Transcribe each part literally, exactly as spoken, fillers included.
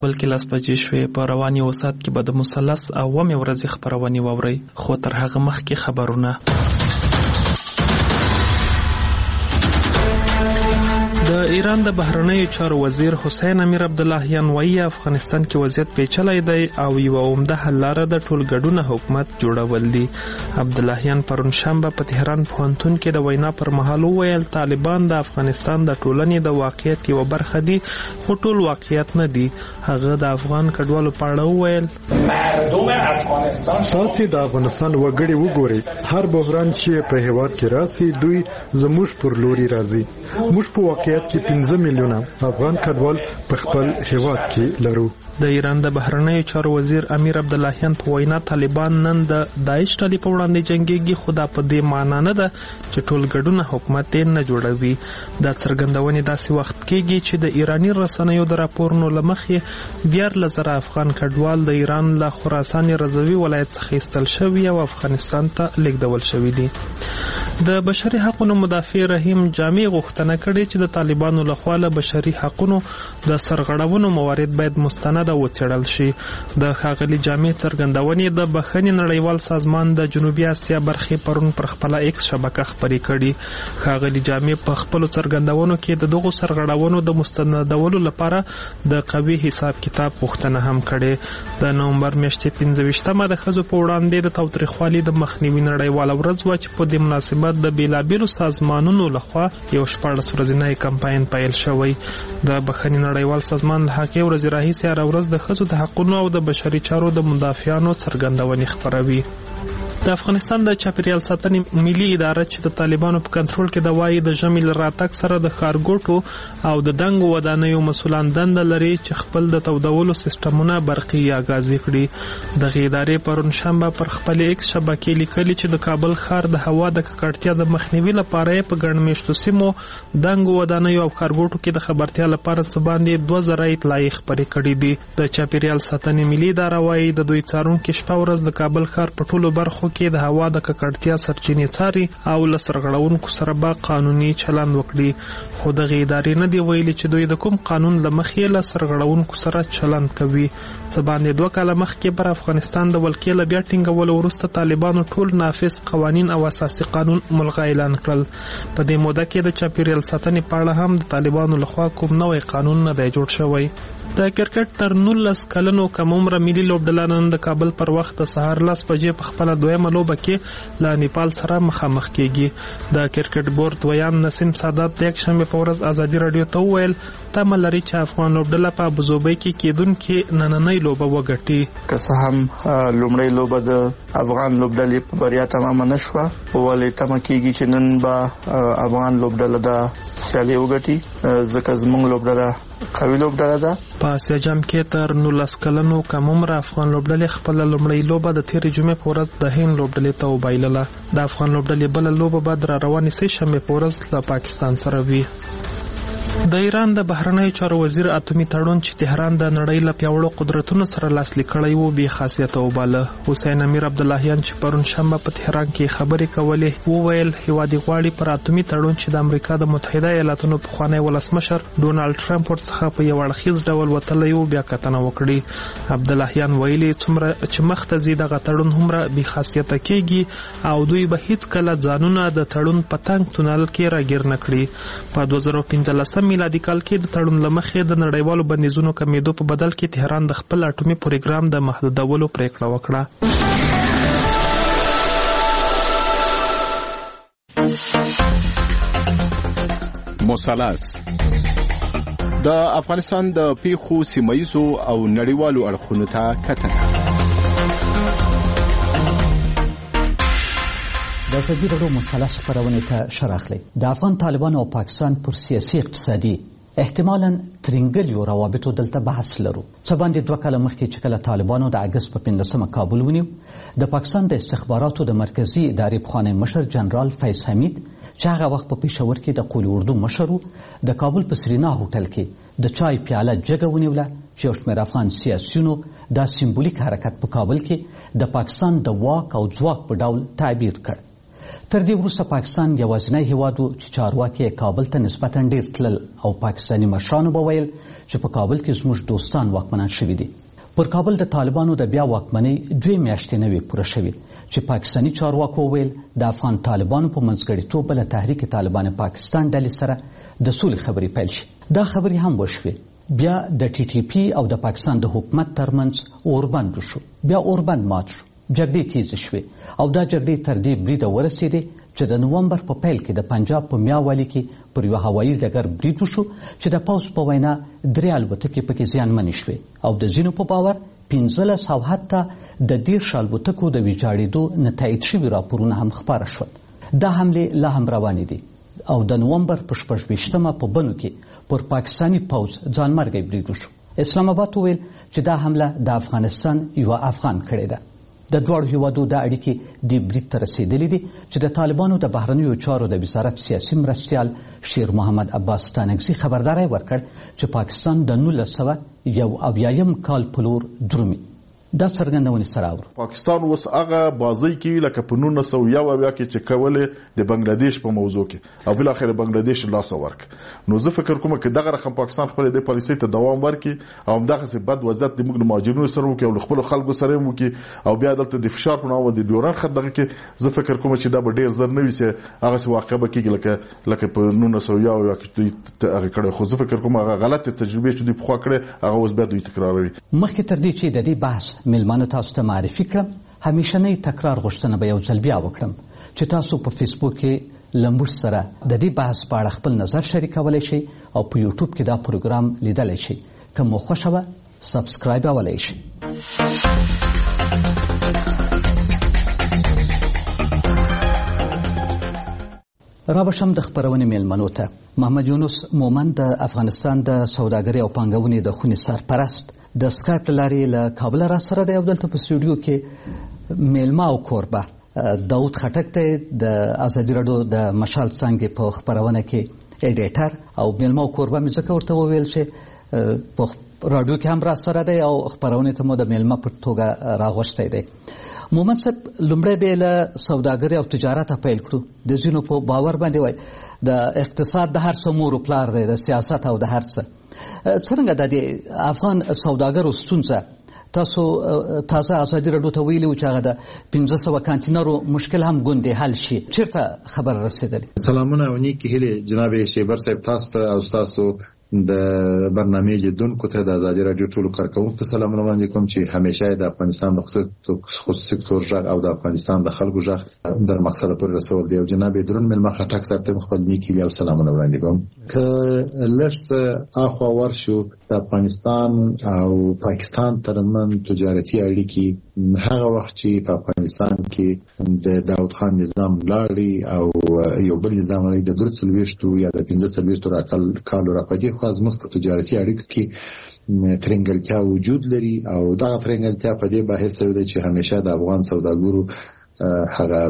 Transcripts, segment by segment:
بلکې لاس بجې شوې. په رواني وسات کې به د مثلث اومې ورځې خپرونې واورئ، خو تر هغه مخکې خبرونه. د ایران د بهرنیو چارو وزیر حسین امیر عبداللهیان وایي افغانستان کې وضعیت پیچلی دی او یوه عمده حل لاره د ټولګډونه حکومت جوړول دي. عبداللهیان پرون شنبه په تهران پوهنتون کې د وینا پر مهال وویل طالبان د افغانستان د ټولنې د واقعیت یوه برخه دي، خو ټول واقعیت نه دي. هغه د افغان کډوالو په اړه وویل تاسې د افغانستان وګړي وګورئ، هر بحران چې په هیواد کې راسي دوی زموږ پر لوري راځي. موږ په واقعیت کې پنځه میلیونه افغان کډوال په خپل هیواد کې لرو. د ایران د بهرنیو چارو وزیر امیر عبداللهیان په وینا طالبان نن د داعش ډلې په وړاندې جنګېږي، خو دا په دې معنا نه ده چې ټول ګډونه حکومت یې نه جوړوي. دا څرګندونې داسې وخت کېږي چې د ایراني رسنیو د راپورونو له مخې دیارلس زره افغان کډوال د ایران له خراسان رضوي ولایت څخه ایستل شوي او افغانستان ته لیږدول شوي دي. د بشري حقوقو مدافع رحیم جامع غوښتنه کړې چې د طالبانو لخوا له بشري حقوقو د سرغړونو موارد باید مستند وڅېړل شي. د ښاغلي جامع څرګندونې د بخښنې نړیوال سازمان د جنوبي اسیا برخې پرون پر خپله ایکس شبکه خپرې کړي. ښاغلي جامع په خپلو څرګندونو کې د دغو سرغړونو د مستندولو لپاره د قوي حساب کتاب غوښتنه هم کړې. د نومبر میاشتې پنځه ویشتمه د ښځو په وړاندې د تاوتریخوالي د مخنیوي نړیواله ورځ وه چې په دې مناسبت د بیلابیلو سازمانونو لخوا یو شپاړس ورځنی کمپاین پیل شوی. د بخښنې نړیوال سازمان له هغې ورځې راهیسې هره ورځ د ښځو د حقونو او د بشري چارو د مدافعانو څرګندونې خپروي. د افغانستان د چاپیریال ساتنې ملي اداره چې د طالبانو په کنټرول کې د وایي د ژمي له راتګ سره د ښارګوټو او د دنګو ودانیو مسؤلان دنده لري چې خپل د تودولو سیستمونه برقي یا ګازي کړي. دغې ادارې پرون شنبه پر خپلې ایکس شبکې لیکلي چې د کابل ښار د هوا د ککړتیا د مخنیوي لپاره یې په ګڼ میشتو سیمو دنګو ودانیو او ښارګوټو کې د خبرتیا لپاره څه باندې دوه زره اطلاعیې خپرې کړي دي. د چاپیریال ساتنې ملي اداره وایي د دوی څارونکي شپه ورځ د کابل ښار په ټولو برخو کې د هوا د ککړتیا سرچینې څاري او له سرغړونکو سره به قانوني چلند وکړي. خو دغې ادارې نه دی ویلي چې دوی د کوم قانون له مخې له سرغړونکو سره چلند کوي. څه باندې دوه کاله مخکې پر افغانستان د ولکې له بیا ټینګولو وروسته طالبانو ټول نافذ قوانین او اساسي قانون ملغا اعلان کړل. په دې موده کې د چاپیریال ساتنې په اړه هم د طالبانو لخوا کوم نوی قانون نه دی جوړ شوی. د کرکټ تر نولس کلنو کم عمره ملي لوبډله نن د کابل پر وخت د سهار لس بجې په خپله دویمه لوبه کې له نیپال سره مخامخ کیږي. د کرکټ بورډ ویان نسیم سادات د یکشنبې په ورځ ازادي راډیو ته وویل تمه لري چې افغان لوبډله په ابوظبي کې کیدونکې نننۍ لوبه وګټي. که څه هم لومړۍ لوبه د افغان لوبډلې په بریا تمامه نه شوه، ولې تمه کیږي چې نن به افغان لوبډله د سیالي وګټي، ځکه زموږ لوبډله قوي لوبډله ده. په اسیا جام کې تر نولس کلنو کم عمره افغان لوبډلې خپله لومړۍ لوبه د تېرې جمعې په ورځ د هند لوبډلې ته وبایلله. د افغان لوبډلې بله لوبه به د راروانې سې شنبې په ورځ له پاکستان سره وي. د ایران د بهرنیو چارو وزیر اتومي تړون چې تهران د نړۍ له پیاوړو قدرتونو سره لاسلیک کړی و بې خاصیته وباله. حسین امیر عبداللهیان چې پرون شنبه په تهران کې خبرې کولې وویل هیواد یې غواړي پر اتومي تړون چې د امریکا د متحده ایالاتونو پخوانی ولسمشر ډونالډ ټرمپ ورڅخه په یو اړخیز ډول وتلی و بیا کتنه وکړي. عبداللهیان ویلي څومره چې مخته ځي دغه تړون هومره بې خاصیته کېږي او دوی به هیڅکله ځانونه د تړون په تنګ تونل کې راګیر نه کړي. په دوه زره پنځلسم میلادي کال کې د تړون له مخې د نړیوالو بندیزونو کمیدو په بدل کې تهران د خپل اټومي پروګرام د محدودولو پریکړه وکړه. مثلث د افغانستان د پیښو سیمایزو او نړیوالو اړخونو ته کتنه. د ازادي راډیو مثلث خپرونې ته ښه راغلی. د افغان طالبانو او پاکستان پر سیاسي اقتصادي احتمالاً ترینګلیو روابطو دلته بحث لرو. څه باندې دوه کاله مخکې چې کله طالبانو د اګست په پنځلسمه کابل ونیو، د پاکستان د استخباراتو د مرکزي ادارې پخوانی مشر جنرال فیض حمید چې هغه وخت په پېښور کې د قول اردو مشر و، د کابل په سرینا هوټل کې د چای پیاله جګه ونیوله چې یو شمېر افغان سیاسیونو دا سیمبولیک حرکت په کابل کې د پاکستان د واک او ځواک په ډول تعبیر کړ. تر دې وروسته پاکستان یوازینی هیواد و چې چارواکي کابل ته نسبتا ډیر تلل او پاکستاني مشرانو به ویل چې په کابل کې زموږ دوستان واکمنان شوي دي. پر کابل د طالبانو د بیا واکمنۍ دوې میاشتې نه وې پوره شوې چې پاکستاني چارواکو ویل د افغان طالبانو په منځګړیتوب له تحریک طالبان پاکستان ډلې سره د سولې خبرې پیل شي. دا خبرې هم وشوې. بیا د ټي ټي پي او د پاکستان د حکومت ترمنځ اوربند وشو. بیا اوربند مات شو. جګړې تیزې شوې او دا جګړې تر دې بریده ورسېدې چې د نومبر په پیل کې د پنجاب په میاوالي کې پر یوه هوایي ډګر برید وشو چې د پوځ په وینا درې الوتکې پکې زیانمنې شوې او د ځینو په باور پنځلس او حتی د دېرش الوتکو د ویجاړېدو نه تایید شوي راپورونه هم خپاره شول. دا حملې لا هم روانې دي او د نومبر په شپږ ویشتمه په بنو کې پر پاکستاني پوځ ځانمرګی برید وشو. اسلام آباد وویل چې دا حمله د افغانستان یوه افغان کړې ده. د دواړو هیوادو دا اړیکې دې برید ته رسېدلې دي چې د طالبانو د بهرنیو چارو د وزارت سیاسي مرستیال شیر محمد عباس ستانکزي خبرداری ورکړ چې پاکستان د نولس سوه یو اویایم کال په لور درومي. دا څرګندونې سره اورو. پاکستان اوس هغه بازۍ کوي لکه په نولس سوه یو اویا کې چې کولې د بنگلادیش په موضوع کې او بالاخره بنگلادیش لاس ورک. نو زه فکر کوم چې دغه رقم پاکستان خپل د پالیسۍ ته دوام ورکړي او همدغسې بد وضعیت د موږ د مهاجرینو سره وکړي او له خپلو خلکو سره یې وکړي او بیا دلته د فشار په نامه د ډیورنډ خط دغه کې زه فکر کوم چې دا به ډېر زر نه وي چې هغسې واقع به کېږي لکه لکه په نولس سوه یو اویا کې دوی هغې کړی. خو زه فکر کوم هغه غلطې تجربې چې دوی پخوا کړې هغه اوس بیا دوی تکراروي. مخکې تر دې چې د دې بحث میلمانه تاسو ته معرفي کړم همیشنۍ تکرار غوښتنه به یو ځل بیا وکړم چې تاسو په فیسبوک کې له موږ سره د دې بحث په اړه خپل نظر شریکولی شئ او په یوټیوب کې دا پروګرام لیدلی شئ. که مو خوښه وه سبسکرایبولی شئ. را بشم د خپرونې میلمنو ته. محمد یونس مومن د افغانستان د سوداګرۍ او پانګونې د خونې سرپرست د سکایپ له لارې له کابله را سره دی او دلته په سټوډیو کې میلمه او کوربه داود خټک دی د ازادي راډیو د مشال څانګې په خپرونه کې ایډیټر او میلمه او کوربه مې ځکه ورته وویل چې په راډیو کې هم را سره دی او خپرونې ته مو د میلمه په توګه راغوښتی دی. مومن صاحب لومړی به له سوداګرۍ او تجارته پیل کړو. د ځینو په باور باندې وای د اقتصاد د هر څه مور و پلار دی، د سیاست او د هر څه. څرنګه د افغان سوداګرو ستونزه تاسو تازه ازادي راډیو ته ویلي و چې هغه د پنځه سوه کانتینرو مشکل هم ګوندې حل شي، چیرته خبر رسېدلې؟ سلامونه او نیکې هیلې جناب شیبر صاحب تاسو ته او تاسو د برنامې لیدونکو ته د ازادي راډیو ټولو کارکوونکو ته سلامونه وړاندې کوم چې همیشه د افغانستان د خصوصي سکتور غږ او د افغانستان د خلکو غږ در مقصد پورې رسول دی. او جناب درون ملما خټک صاحب ته خپل نیکې او سلامونه وړاندې کوم. که لږ اخوا ورشو د افغانستان او پاکستان ترمنځ تجارتي اړیکې هغه وخت چې په افغانستان کې د داود خان نظام لاړی او یو بل نظام لري د درې څلوېښتو یا د پنځه څلوېښتو کالو راپدې خو زموږ په تجارتي اړیکو کې ترنګلتیا وجود لري او دغه ترنګلتیا په دې باعث شوې ده چې همیشه د افغان سوداګرو هغه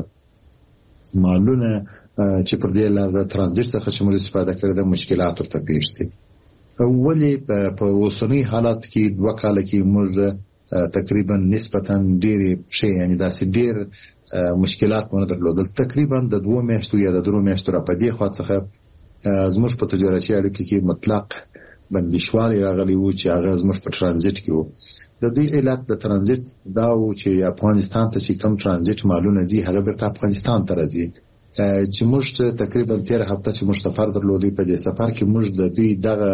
مالونه چې پر دې لار ترانزیت څخه چې موږ استفاده کړې ده مشکلات ورته پیښ شي. ولې په اوسنی حالات کې دوه کاله کې موږ تقریبا نسبتا ډېرې شي یعنی داسې ډېر مشکلات مونږ درلودل. تقریبا د دوه میاشتو یا د درو میاشتو راپدې خوا څخه زموږ په تجارتي اړیکو کې مطلق بندیشوالي راغلی و چې هغه زموږ په ترانزیت کې و. د دې علت د ترانزیت دا و چې افغانستان ته چې کم ترانزیت مالونه دي هغه بیرته افغانستان ته راځي چې موږ تقریبا تیر هفته چې موږ سفر درلودی په دې سفر کې موږ د دې دغه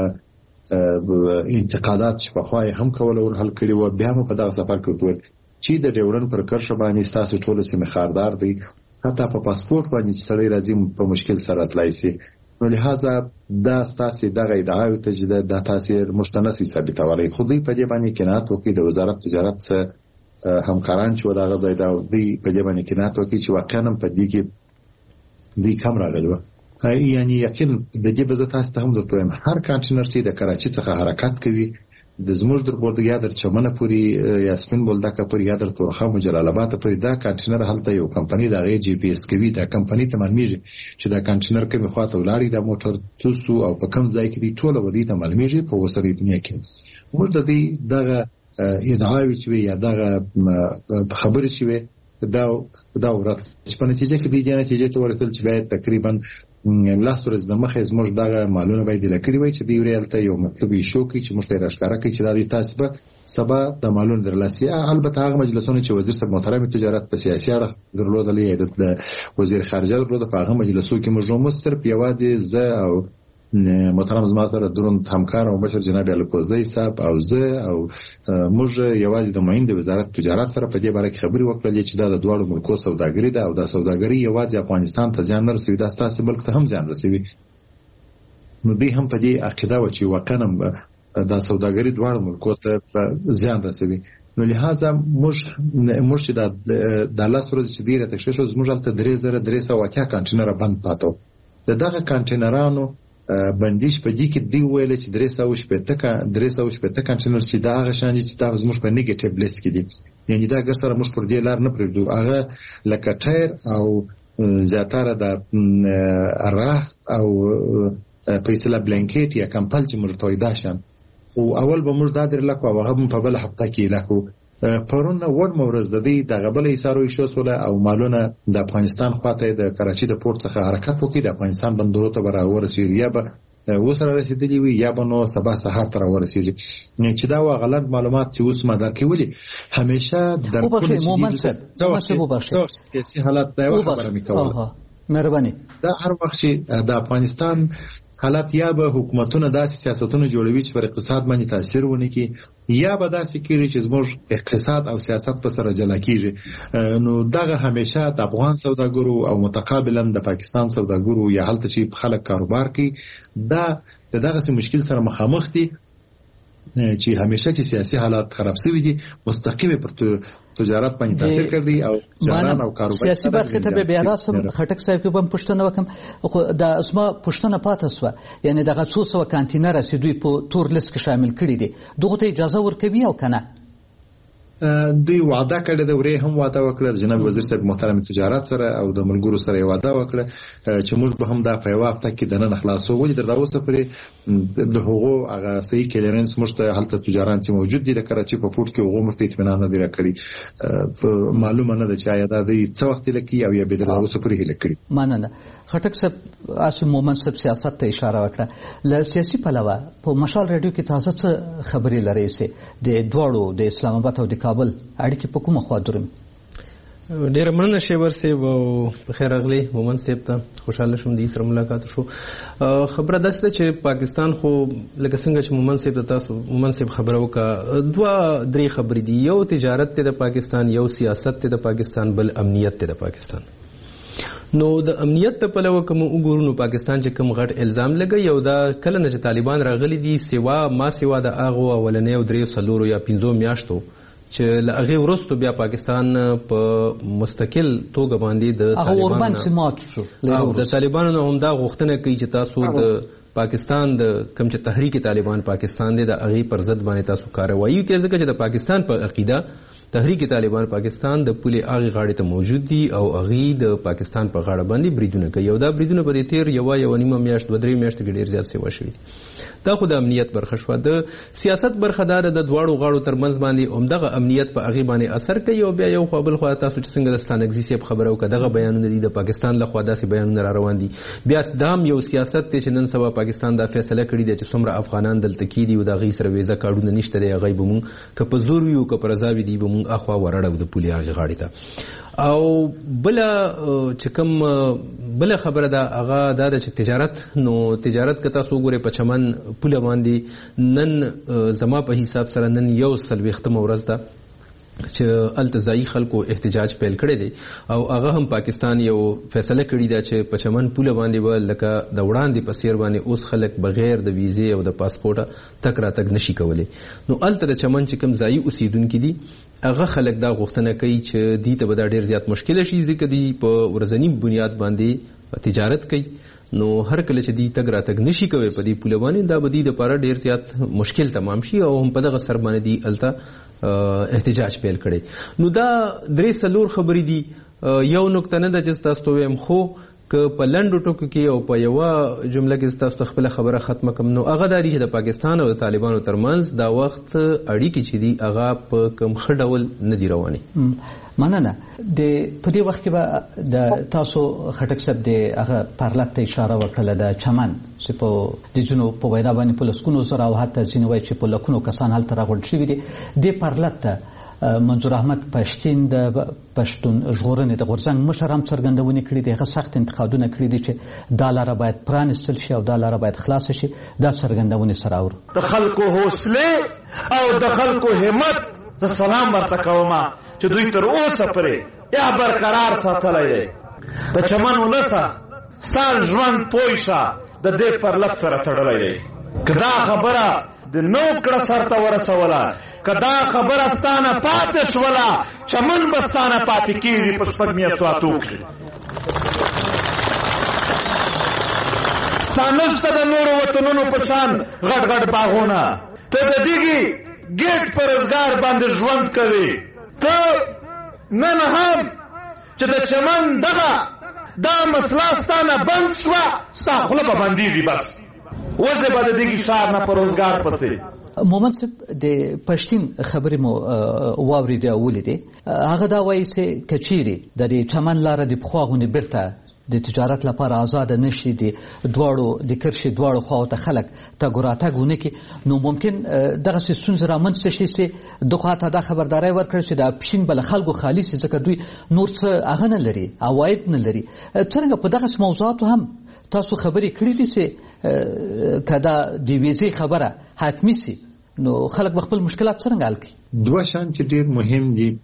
انتقادات چې په خوای هم کول او حل کړي و بیا په دغه سفر کې وټول چې د ډیورن پر کرښه باندې تاسو ټول سیمه خاردار دي حتی په پاسپورت باندې چې سړی راځي په مشکل سره تلای شي. نو لہذا دا ستاسو دغه ادعاوې ته چې د تاثیر مشتنسی ثابتولای خو دوی په دې باندې کنات وکړي د وزارت تجارت څخه همکاران چې دغه ځای دا دوی په دې باندې کنات وکړي چې واقعا په دې کې دوی کم راغلي و. یعنی یقین د دې بزه تاسو ته هم درته هر کانټینر چې د کراچي څخه حرکت کوي د زموږ در بورډ یا در چمنه پوری یا سپین بولدکه پوری یا در تورخم او جلال آباد پوری دا کانټینر هلته یو کمپنی دا غي جی پی اس کوي دا کمپنی ته معلومیږي چې دا کانټینر کومه خواته ولاړی دا موټر توسو او په کوم ځای کې دی ټول ودی ته معلومیږي په وسري دنیا کې موږ د دې دغه ادعاوی چې یا دغه خبرې چې دا دا ورته چې په نتیجه کې د دې نتیجې ته ورسېدل چې باید تقریبا لاس ورځ د مخه زموږ دغه مالونه باید لکړي وي چې دی ورته یو مطلب یې شو کې چې موږ ته راښکاره کوي چې دا د تاسو به سبا د مالونو درلاسي. البته هغه مجلسونه چې وزیر صاحب محترم تجارت په سیاسي اړه درلودل یا د وزیر خارجه درلود په هغه مجلسو کې موږ مو صرف یوازې زه او محترم زما سره درون همکار او بشر جناب الکوزی صاحب او زه او موږ یوازې د معین د وزارت تجارت سره په دې باره کې خبرې وکړلې چې دا د دواړو ملکو سوداګري ده او دا سوداګري یوازې افغانستان ته ځان نه رسوي، دا ستاسو ملک ته هم ځان رسوي. نو دوی هم په دې عقیده و چې واقعا دا سوداګري دواړو ملکو ته ځان رسوي. نو لہذا موږ موږ چې د لاس ورځ چې ډیره تکشف شو زموږ هلته درې زره درې سوه اتیا کانټینره بند پاتو. د دغه کانټینرانو بندیش په دې کې دی ویل چې درې سوه شپږ درې سوه شپږ کانټینر چې دا هغه شان چې دا زموږ په نیگیټیو لیست کې دي، یعنی دا ګر سره موږ پر دې لار نه پرېږدو. هغه لکه ټایر او زیاتره د راخ او په اصطلاح بلانکیټ یا کمپل چې موږ تویدا شم او اول به موږ دا درلکو او هغه په بل هفته کې لکو پرون ور مورز د دې د غبل ایثارو شو سول او مالونه د افغانستان خواته د کراچي د پورت څخه حرکت وکړي د افغانستان بندرونو ته برابر رسیدي یا به وسره رسیدلی وي یا به نو سبا سهار تر ورسیږي. چې دا غلط معلومات چې اوس ما درکې ولي همیشه در کوم مومنت څه سیاسي حالت دا خبره میکوله. مهرباني دا هر وخت چې د افغانستان حالات یا به حکومتونه داسې سیاستونه جوړوي چې پر اقتصاد باندې تاثیر ونه کوي یا به داسې کېږي چې زموږ اقتصاد او سیاست په سره جلا کېږي. نو دغه همیشه د افغان سوداګرو او متقابلا د پاکستان سوداګرو یا هلته چې خلک کاروبار کوي دا دغه مشکل سره مخامخ دي چې همیشه چې سیاسي حالات خراب شوي دي مستقیم پر تجارت باندې تاثیر کوي او جاران او کاروبار سیاسي برخه ته به راسم خټک صاحب کې هم پښتنه وکم خو د اسما پښتنه پاتې سو یعنی دغه څو سو کانټینر چې دوی په تور لیست کې شامل کړي دي دغه ته اجازه ورکوي او کنه دوی وعده کړې ده ورې هم وعده وکړه جناب وزیر صاحب محترم تجارت سره او د ملګرو سره وعده وکړه چې موږ به هم دا په وخت کې د نن خلاصو ولې در دا اوسه پرې د هغو هغه صحیح کلیرنس مشته هلته تجارت موجود دي د کراچي په پورت کې هغه مرته اطمینان نه دی راکړي. معلومه نه ده چې آیا دا د څو وخت لکه او یا به در اوسه پرې هله کړی. مننه. خټک صاحب اسو مومنت صاحب سیاست ته اشاره وکړه ل سیاسي پلوه په مشال رادیو کې تازه څه خبرې لري سي د دوړو د اسلام آباد او د کابل اړیکې په کومه خوا درم؟ ډېر مننه شیبر صاحب او بخیر راغلی مومن صاحب ته خوشاله شوم د سره ملاقات شو. خبره داسې ده چې پاکستان خو لکه څنګه چې مومن صاحب تاسو مومن صاحب خبره وکړه دوه درې خبرې دي، یو تجارت ته د پاکستان، یو سیاست ته د پاکستان، بل امنیت ته د پاکستان. نو د امنیت ته پلوه کوم وګورو نو پاکستان چې کوم غټ الزام لګي یو دا کله نه چې طالبان راغلي دي سوا ما سوا د اغه اولنې او درې سلورو یا پنځو میاشتو چې لغه ورستو بیا پاکستان په مستقل توګه باندې د طالبان سمات شو د طالبانو هم دا غوښتنه کوي چې تاسو د پاکستان د کوم چې تحریک طالبان پاکستان دی د اغه پر ضد باندې تاسو کاروایی کوي ځکه چې د پاکستان په عقیده تحریک طالبان پاکستان د پولي اغه غاړې ته موجود دي او اغه د پاکستان په غاړه باندې بریدونه کوي او دا بریدونه په دې تیر یو یو نیمه میاشت و درې میاشت کې ډیر زیات سیوا شوی. دا خو د امنیت برخه شو. د سیاست برخدار د دواړو غاړو ترمنځ باندې عمدغه امنیت په اغه باندې اثر کوي او بیا یو خو بل خو تاسو چې څنګه د ستانګزي سیب خبرو کداغه بیانونه دي د پاکستان له خوا داسې بیانونه را روان دي بیا دام یو سیاست ته چې نن سبا پاکستان دا فیصله کړی دی چې څومره افغانان دلته کې دي او د غي سره ویزه کارډونه نشته دی غیب مون که په زور یو که پر ازاوی دی مون اخوا ورړو د پولي هغه غاړې ته. او بل چې کوم بل خبره ده هغه دا چې تجارت نو تجارت که تاسو وګورئ په چمن پوله باندې نن زما په حساب سره نن یو سلويختم ورځ ده چې التزائی خلکو احتجاج پیل کړی دی او هغه هم پاکستان یو فیصله کړی دا چې په چمن پوله باندې به لکه د وړاندې په سیر باندې اوس خلک بغیر د ویزې او د پاسپورټه تک راتګ نشي کولی. نو الته د چمن چې کوم ځای اوسیدونکي دي هغه خلک دا غوښتنه کوي چې دوی ته به دا ډېر زیات مشکل شي ځکه دوی په ورځني بنیاد باندې تجارت کوي. نو هر کله چې دوی تګ راتګ نشي کوي په دې پوله باندې دا به دوی دپاره ډېر زیات مشکل تمام شي او هم په دغه سر باندې دوی هلته احتجاج پیل کړي. نو دا درې څلور خبرې دي. یو نقطه نه ده چې تاسو ته وایم خو که په لنډو ټکو کې او په یوه جمله کې تاسو ته خپله خبره ختمه کړم نو هغه دا دي چې د پاکستان او د طالبانو ترمنځ دا وخت اړیکې چې دي هغه په کوم ښه ډول نه دي روانې. مننه. د په دې وخت کې به د تاسو خټک صاحب د هغه پارلط ته اشاره وکړه د چمن چې په د جنو په وینا باندې په لسګونو زره او حتی ځینې وایي چې په لکونو کسان هلته راغونډ شوي دي. دې پارلط ته منظور احمد پښتین د پښتون ژغورنې د غورځنګ مشر هم څرګندونې کړي دي. هغه سخت انتقادونه کړي دي چې دا لاره باید پرانیستل شي او دا لاره باید خلاصه شي. دا څرګندونې سره اورو د خلکو حوصله او د خلکو همت زه سلام ورته کوم چې دوی تر اوسه پورې یا برقرار ساتلی دی. د چمن ولسه سال ژوند پوه شه د دې پرلط سره تړلی دی. که دا خبره د نو کړه سرته ورسوله، که دا خبره ستانه پاتې شوله، چمن به ستانه پاتې کېږي په شپږ میاشتو کې. ستا نشته د نورو وطنونو په شان غټ غټ باغونه. ته د دغې ګیټ په روزګار باندې ژوند کوي. ته نن هم چې د چمن دغه دا مسله ستانه بند شوه ستا خوله به بندېږي. بس وزې به د دغې ښار نه په روزګار پسې. مومن صاحب د پښتین خبرې مو واورېدې او ولیدې. هغه دا وایي چې که چیرې د دې چمن لاره د پخوا غوندې بیرته د تجارت لپاره آزاده نشي، د دواړو د کرښې دواړو خواو ته خلک تګ و راتګ ونه کړي، نو ممکن دغسې ستونزې رامنځته شي چې دغو خواته دا خبرداری ورکړي چې دا پښین به له خلکو خالي شي ځکه دوی نور څه هغه نه لري، عواید نه لري. څرنګه په دغسې موضوعاتو هم تاسو خبرې کړي دي چې که دا د ویزې خبره حتمي سي نو خلک به خپل مشکلات څرنګه حل کړي؟ دوه شیان چې ډېر مهم دي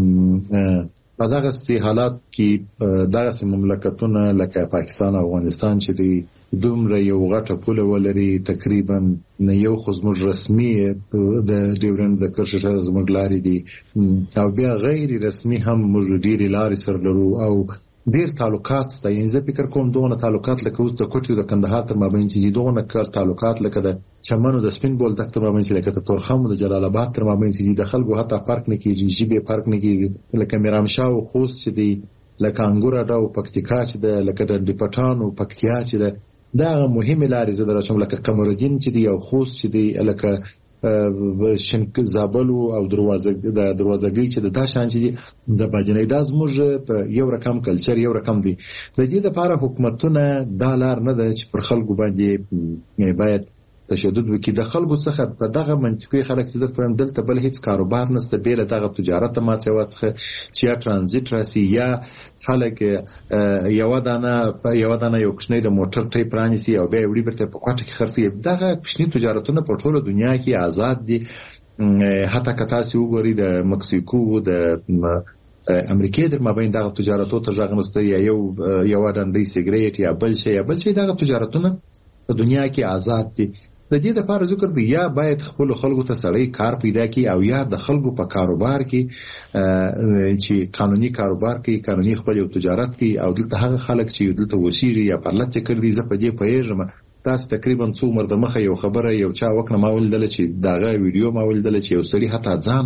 په دغسې حالات کې دغسې مملکتونه لکه پاکستان او افغانستان چې دی دومره یو غټه پوله ولري، تقریبا نه یو خو زموږ رسمي د ډیورنډ د کرښې زموږ لارې دي او بیا غیر رسمي هم موږ ډېرې لارې سره لرو او ډېر تعلقات شته. یعنې زه فکر کوم دغونه تعلقات لکه اوس د کوټې او د کندهار تر مابین چې دي، دغونه تعلقات لکه د چمن او د سپین بولدک تر مابین چې لکه د تورخم او د جلال آباد تر مابین چې دي، د خلکو حتی فرق نه کېږي، ژبې فرق نه کېږي. لکه میرامشاه او خوست چې دی، لکه انګور اډه او پکتیکا چې ده، لکه د ډیپټان او پکتیا چې ده، دا هغه مهمې لارې زه در اچوم. لکه قمرالدین چې دی او خوست چې دی، لکه شنک زابل او دروازه د دروازګۍ چې د دا شان چې د باجنې د زموږ په یو رقم کلچر یو رقم دی. د دې لپاره حکومتونه دا لار نه ده چې پر خلکو باندې باید تشدد وکړي. د خلکو څخه په دغه منطقي خلک چې درته دلته بل هیڅ کاروبار نشته بې له دغه تجارت ماته وخت چې یا ترانزیت راسي یا خلک یو دانه یو دانه یو کښنی د موټر ټای پرانیسي او بیا وړي برته په کوټه کې خرڅي. دغه کښنی تجارتونه په ټوله دنیا کې آزاد دي. حتی که تاسو وګورئ د مکسیکو د امریکای در مابین دغه تجارتو ته ځای نشته، یا یو یو ډنډي سیګریټ یا بل شی یا بل شی، دغه تجارتونه په دنیا کې آزاد دي. د دې لپاره ذکر دی یا باید خپل خلکو ته سړی کار پیدا کړي او یا د خلکو په کاروبار کې چې قانوني کاروبار کې قانوني خپل یو تجارت کې او دلته هغه خلک چې دلته وسیږي یا پرلط کړي دي. زه په دې پوهیږم تاسو تقریبا څو عمر د مخه یو خبره یو چا وکړه ما ولدل چې دغه ویډیو ما ولدل چې یو سړی حتی ځان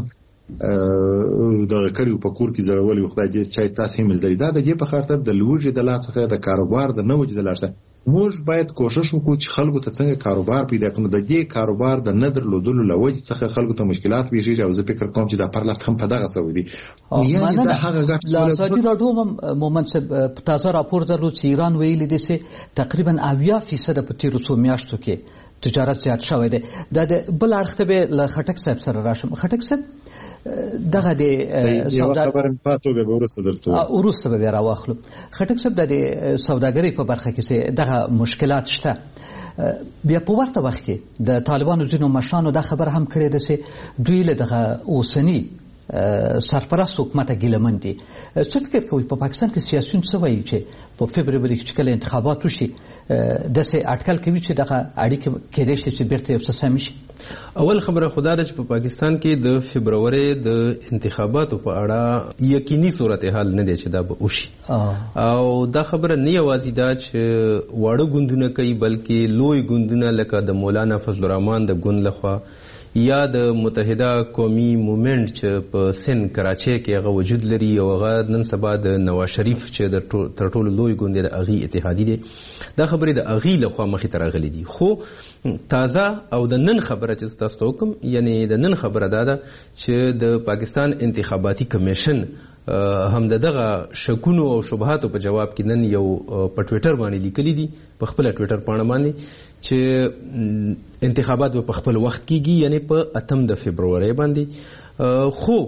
دغه کړي په کور کې زړولې خدای دې چې تاسو هم ملدل. دا د دې په خاطر د لوجې د لاڅخه د کاروبار د نوج د لارسه موږ باید کوشش وکړو چې خلکو ته څنګه کاروبار پیدا کړو. د دې کاروبار د نه درلودلو له وجې څخه خلکو ته مشکلات پیښیږي او زه فکر کوم چې دا پرلط هم په دغه سوي دي. یعنې دا هغه ګټه لا ازادي راډیو مومند صاحب تازه راپور درلود چې ایران ویلي دي چې تقریبا اویا فیصد په تیرو څو میاشتو کې تجارت زیات شوی دی. دا د بل اړخ ته به له خټک صاحب سره راشم. خټک صاحب دغه د سوداګرۍ په توګه به ورسره درته ورسره به راوخلو. خټک صاحب د سوداګرۍ په برخه کې دغه مشکلات شته. بیا په ورته وخت کې د طالبانو ځینو مشرانو دا خبر هم کړې ده چې دوی له دغه اوسني سرپرست حکومت ګیلمن دي. څه فکر کوئ په پاکستان کې سیاسيون څه وایي چې په فبروري کې چې کله انتخابات وشي داسې اټکل کوي چې دغه اړیکې کېدای شي چې بیرته یو څه سم شي؟ اول خبره خدا ده چې په پاکستان کې د فبروري د انتخاباتو په اړه یقیني صورتحال نه دی چې دا به وشي او دا خبره نه یوازې دا چې واړه ګوندونه کوي بلکې لوی ګوندونه لکه د مولانا فضل الرحمن د ګوند لخوا یا د متحده قومي موومنټ چې په سند کراچۍ کې هغه وجود لري او هغه نن سبا د نواز شریف چې د تر ټولو لوی ګوند د اغي اتحادی دی دا خبرې د اغي لخوا مخې ته راغلي دي. خو تازه او د نن خبره چې تاسو ته کوم یعنی د نن خبره دا ده چې د پاکستان انتخاباتي کمیشن هم دغه شکونو او شبهاتو په جواب کې نن یو په ټویټر باندې لیکلي دي په خپل ټویټر باندې باندې چې انتخابات په خپل وخت کېږي یعنی په اتم د فبروري باندې. خو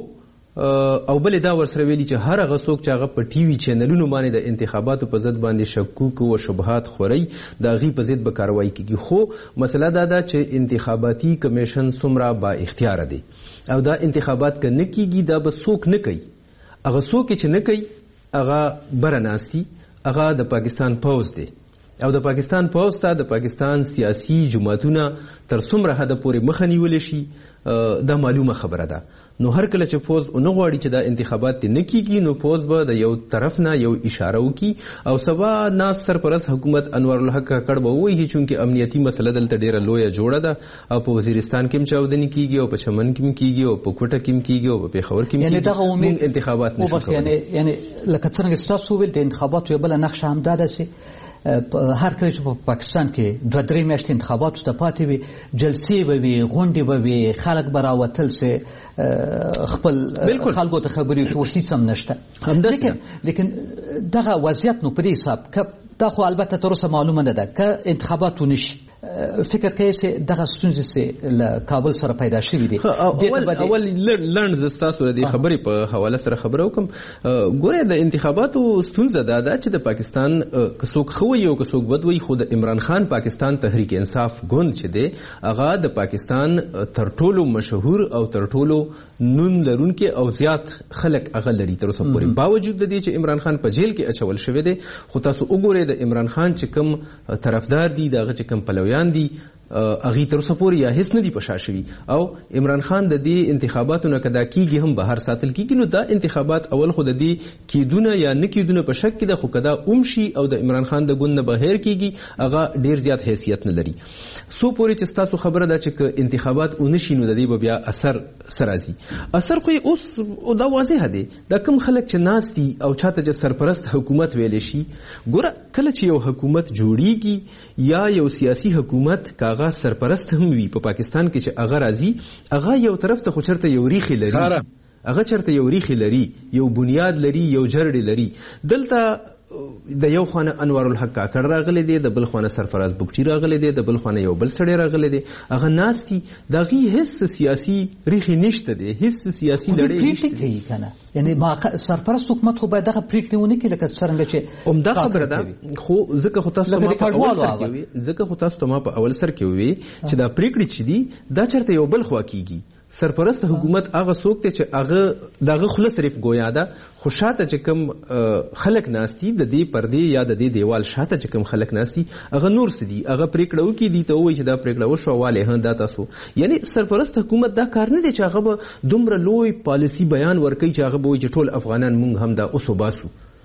او بل دا ورسره ویلي چې هر هغه څوک چې هغه په ټي وي چینلونو باندې د انتخاباتو په ضد باندې شکوک او شبهات خوري د هغې په ضد به کاروایی کېږي. خو مسله دا ده چې انتخاباتي کمیشن څومره با اختیاره دی او دا انتخابات که نه کېږي دا به څوک نه کوي. هغه څوک چې نه کوي هغه بره ناستي هغه د پاکستان پوځ دی او د پاکستان پوځ ته د پاکستان سیاسي جماعتونه تر څومره حده پورې مخه نیولی شي دا معلومه خبره ده. نو هر کله چې پوز نه غواړي چې دا انتخابات نه کیږي نو پوز به د یو طرف نه یو اشاره وکي او سبا ناس سرپرست حکومت انوار الحق کاکړ به وایي چې چونکې امنیتي مسله دلته ډیره لویه جوړه ده او په وزیرستان کې هم چاودنې کیږي او په چمن کې هم کیږي او په کوټه کې هم کیږي او په پېښور کې هم یعنی دغه امید انتخابات نشو کولی. یعنی یعنی لکه څنګه ستاسو ویل د انتخاباتو یو بل نقشه هم دا ده چې هر کله چې په پاکستان کې دوه درې میاشتې انتخاباتو ته پاتې وي جلسې به وي غونډې به وي خلک به راوتل سي خپل خلکو ته خبرې کوي هیڅ هم نشته. لیکن لیکن دغه وضعیت نو په دې حساب که دا خو البته تر اوسه معلومه نه ده که انتخابات ونشي فکر کوي چې دغه ستونزې چې له کابل سره پیدا شوي دي. اول اول لنډ زه ستاسو د دې خبرې په حواله سره خبره وکړم. ګوره د انتخاباتو ستونزه دا ده چې د پاکستان که څوک ښه وایي او که څوک بد وایي خو د عمران خان پاکستان تحریک انصاف ګوند چې دی هغه د پاکستان تر ټولو مشهور او تر ټولو نون لرونکي او زیات خلک هغه لري تر اوسه پورې باوجود د دې چې عمران خان په جیل کې اچول شوی دی. خو تاسو وګورئ د عمران خان چې کوم طرفدار دي دغه چې کوم پلویان دي هغې تر اوسه پورې یا هیڅ نه دي په شا شوي او عمران خان د دې انتخاباتو نه که دا کیږي هم بهر ساتل کیږي نو دا انتخابات اول خو د دې کیدونه یا نه کیدونه په شک کې ده خو که دا اوم شي او د عمران خان د ګوند نه بهر کیږي هغه ډیر زیات حیثیت نه لري. سو پورې چې ستاسو خبره ده چې که انتخابات ونه شي نو د دې به بیا اثر څه راځي. اثر خو اوس دا واضحه دی دا کوم خلک چې ناست دي او چاته چې سرپرست حکومت ویلی شي. ګوره کله چې یو حکومت جوړیږي یا یو سیاسي حکومت که هغه سرپرست هم وي په پاکستان کې چې هغه راځي هغه یو طرف ته خو چېرته یو ریښې لري هغه چېرته یو ریښې لري یو بنیاد لري یو جرړې لري. دلته د یو خوانه انوار الحق کاکړ راغلی دی د بل خوانه سرفراز بګټي راغلی دی د بل خوانه یو بل سړی راغلی دی هغه ناست دي د هغې هېڅ سیاسي ریښې نشته دی هېڅ سیاسي لړۍ پرېکړې کوي که نه یعنې سرپرست حکومت خو باید دغه پرېکړې ونه کړي لکه څرنګه چې همدا خبره ده. خو ځکه خو تاسو ته ما په اول سر کې وویل ځکه خو تاسو ته ما په اول سر کې وویل چې دا پرېکړې چې دي دا چېرته یو بل خوا کېږي. سرپرست حکومت هغه څوک دی چې هغه دغه خوله صرف ګویا ده خو شاته چې کوم خلک ناستي د دې پردې یا د دې دیوال شاته چې کوم خلک ناستي هغه نور څه دي هغه پرېکړه وکړي دي ته ووایي چې دا پرېکړه وشوه والې ها دا تاسو یعنې سرپرست حکومت دا کار نه دی چې هغه به دومره لوی پالیسي بیان ورکوي چې هغه به وایي چې ټول افغانان مونږ هم دا اوس وباسو.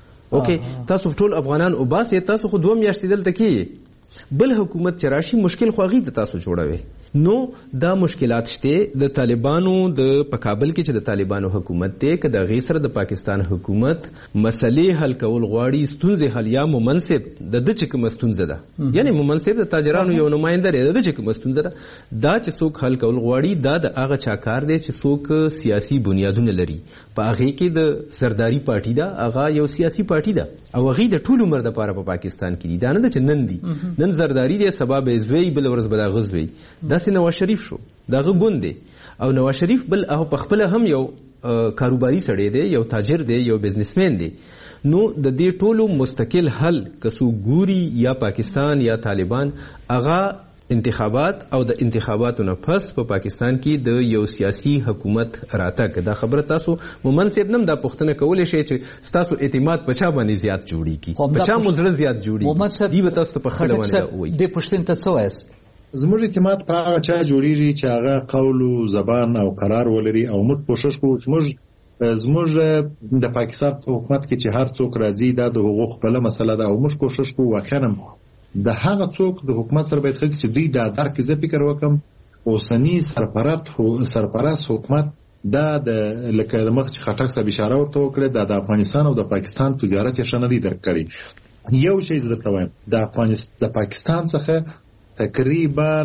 اوکې تاسو ټول افغانان وباسئ تاسو خو دوه میاشتې دلته کېږئ بل حکومت چې راشي مشکل خو هغې ته تاسو جوړوئ. نو دا مشکلات شته د طالبانو د په کابل کې چې د طالبانو حکومت دی که د هغې سره د پاکستان حکومت مسلې حل کول غواړي ستونزې حل یا ممنصب د ده چې کومه ستونزه ده یعنې ممنصب د تاجرانو یو نماینده دی د ده چې کومه ستونزه ده دا چې څوک حل کول غواړي دا د هغه چا کار دی چې څوک سیاسي بنیادونه لري. په هغې کې د سرداري پارټي ده هغه یو سیاسي پارټي ده او هغې د ټول عمر دپاره په پاکستان کې دي دا نه ده چې نن دي نن زرداری دی سبا به زوی بل ورځ به د هغه زوی داسې نواز شریف شو د هغه ګوند دی او نواز شریف بل هغه پخپله هم یو کاروباري سړی دی یو تاجر دی یو بزنسمین دی. نو د دې ټولو مستقل حل که څوک ګوري یا پاکستان یا طالبان هغه انتخابات او د انتخاباتو نه پس په پا پاکستان کې د یو سیاسي حکومت راتګ دا خبره تاسو مومن صاحب نم دا پوښتنه کولی شئ چې ستاسو اعتماد په چا باندې زیات جوړیږي په چا مو زړه زیات جوړیږي دی به تاسو ته په خپله باندې وایي. دې پوښتنې ته څه وایاست؟ زموږ اعتماد په هغه چا جوړیږي چې هغه قول او زبان او قرار ولري او موږ کوشش کوو چې موږ زموږ د پاکستان په حکومت کې چې هر څوک راځي دا د حقوق خپله مسله ده او موږ کوشش کوو واقعا د هغه څوک د حکومت سره باید خلک چې دوی دا درک زه فکر وکم اوسنی سرپرست سرپرست حکومت دا د لکه د مخ چې خټک صاحب اشاره ورته وکړه د افغانستان او د پاکستان تجارت یې شنه دي درکړي. یو شی زه درته وایم، د افغانستان د پاکستان څخه تقریبا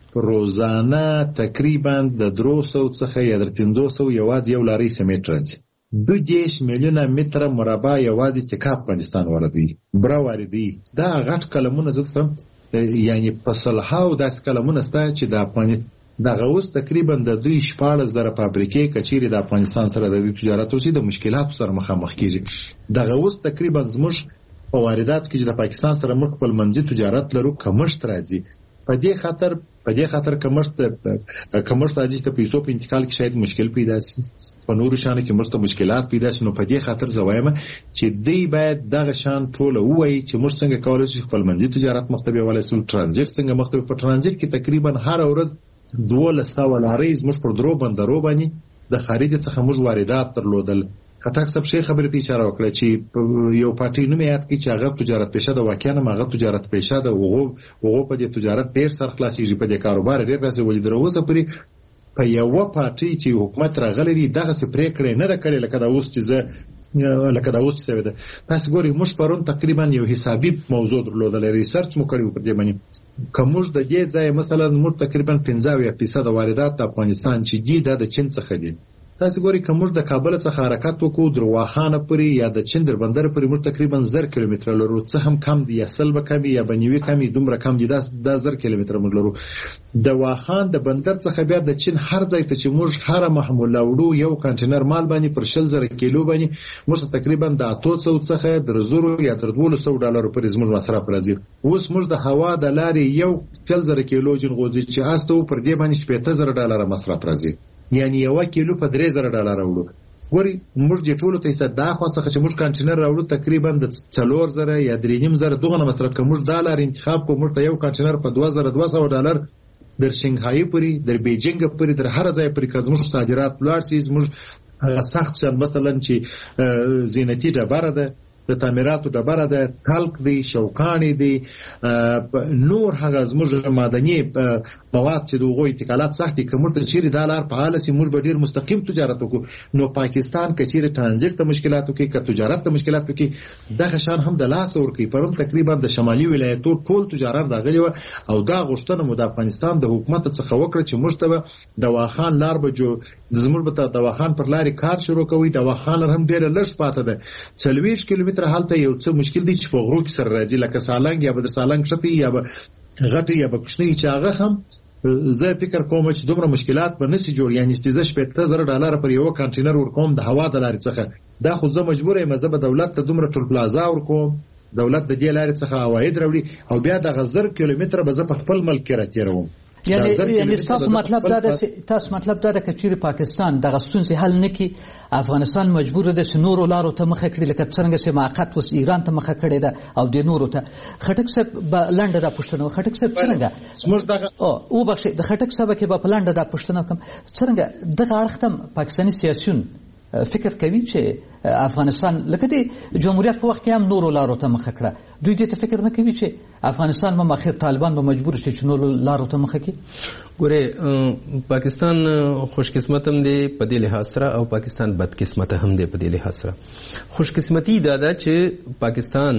روزانه تقریبا د درو سو څخه یا د پنځو سو یوازې یو لارۍ سیمټ راځي. دو دیش میلیونه متره مربع یوازې تکا افغانستان واردوي برا واردوي. دا غټ کلمونه زه ته یعنی په صلحاو داسې کلمونه ستا چې د افغانستان دغه اوس تقریبا د دوی شپاړس زره فابریکې کچېرې د افغانستان سره د تجارت اوسي د مشکلاتو سره مخامخ کیږي. دغه اوس تقریبا زموږ په واردات کې د پاکستان سره موږ خپل منځي تجارت لرو کمښت راځي. په دې خاطر په دې خاطر کمښت کمښت راځي چې پیسو په انتقال کې شاید مشکل پیدا شي، په نورو شانو کې مرسته مشکلات پیدا شي. نو په دې خاطر زه وایم چې دوی باید دغه شان ټول ووایي چې موږ څنګه کولای شو خپل منځي تجارت مختبه ولا سو ترانزیت څنګه مختبه. په ترانزیت کې تقریبا هر ورځ دولس سوه لارۍ زموږ پر درو بندرو باندې د خارج څخه موږ واردات درلودل. خټک صاحب شي خبرې ته اشاره وکړه چې یو پارټي نوم یاد کړي چې هغه تجارت پیشه ده، واقعا هغه تجارت پیشه ده، وغو وغو په دې تجارت ډیر سرخلاصيږي، په دې کاروبار ډیر راځي. ولې دروازه پرې په یو پارټي چې حکومت راغلی دی دغه څه پریکړه نه ده کړې لکه دا اوس چې زه لکه دا اوس چې ده. تاسو ګورئ موږ پرون تقریبا یو حسابي موضوع درلودل، ریسرچ مو کړی په دې باندې کوم د دې ځای مثلا موږ تقریبا پنځه فیصد واردات د افغانستان چې دي د چین څخه دي. تاسو ګورئ کوم د کابل څخه حرکت وکړو درواخانه پورې یا د چین در بندر پورې موږ تقریبا زر کیلومتر لرو، څه هم کم دی یا سل به کم یا بنوي کم دومره کم دي، دا زر کیلومتر موږ لرو. د واخان د بندر څخه بیا د چین هر ځای ته چې موږ هر محموله وړو یو کانټینر مال باندې پر شل زره کیلو باندې موږ تقریبا د اتو سو څخه در زرو یا تر دولس سو ډالر پورې زموږ مصرف راځي. اوس موږ د هوا د لارې یو شل زره کیلو جنغوزي چې استو پر دې باندې شپږ زره ډالر مصرف راځي، یعنی یو کیلو په درې زره ډالر وړو. ګوري موږ چې ټولو ته ست دا خو څخه چې موږ کانټینر راوړو تقریبا د څلور زره یا درې نیم زره دغه مصرف کوم ډالر انتخاب کوم ته یو کانټینر په دوه زره دوه سوه ډالر در شنغهای پورې در بیجینګ پورې در هر ځای پورې کزموږ صادرات بلار سي. موږ سخت شان مثلا چې زینتی ډبره ده، د تعمیراتو ډبره ده، تلک دی، شوکانی دی، نور هغه زموږ معدني مواد چې دغه انتقالات سختي کومه ته چیرې دالر په حاله چې موږ به ډیر مستقیم تجارت وکړو. نو پاکستان کچېره ترانزیت ته مشکلاتو کې ک تجارت ته مشکلاتو کې دغه شان هم د لاس ور کوي. پرون تقریبا د شمالي ولایتو ټول تجارت راغلی و او دا غوښتنه مو د افغانستان د حکومت څخه وکړه چې موږ ته د واخان لار به جو زموږ به د واخان پر لارې کار شروع کوي. د واخان هم ډیر لږ پاتې ده، څلوېښت کیلومتره حالت یو څه مشکل دي چې په غرو کې سره راځي لکه سالنګ یا بدر سالنګ شپې یا غټي یا بکشنی چې هغه هم زه فکر کوم چې دومره مشکلات به نسی جوړ، یعنی استیزه شپږ زره ډالر پر یو کانټینر ورکوم د هوا د لارې څخه. دا خو زه مجبور یم زه به دولت ته دومره ټول پلازا ورکوم، دولت د دې لارې څخه عواید راوړي او بیا د غزر کیلومتر به زه په خپل ملک کې راتیروم. یعنی یعنی تاسو مطلب دا ده تاسو مطلب دا ده چې چیرې پاکستان دغه ستونزې حل نکړي افغانستان مجبور دی چې نورو لارو ته مخه کړي لکه څنګه چې موقت اوس ایران ته مخه کړې ده او د نورو ته. خټک صاحب به لنډه دا پوښتنه خټک صاحب څنګه زموږ دغه او او بخښه د خټک صاحب کې به په لنډه دا پوښتنه کوم څنګه دغه اړخ ته پاکستاني سیاسيون فکر کوي چې افغانستان لکه د جمهوریت په وخت کې هم نورو لارو ته مخه کړه، دوی دې ته فکر نه کوي چې افغانستان به مخیر طالبان به مجبور شي چې نورو لارو ته مخه کړي؟ ګوره پاکستان خوش قسمت هم دی په دې لحاظ سره او پاکستان بد قسمت هم دی په دې لحاظ سره. خوش قسمتي دا ده چې پاکستان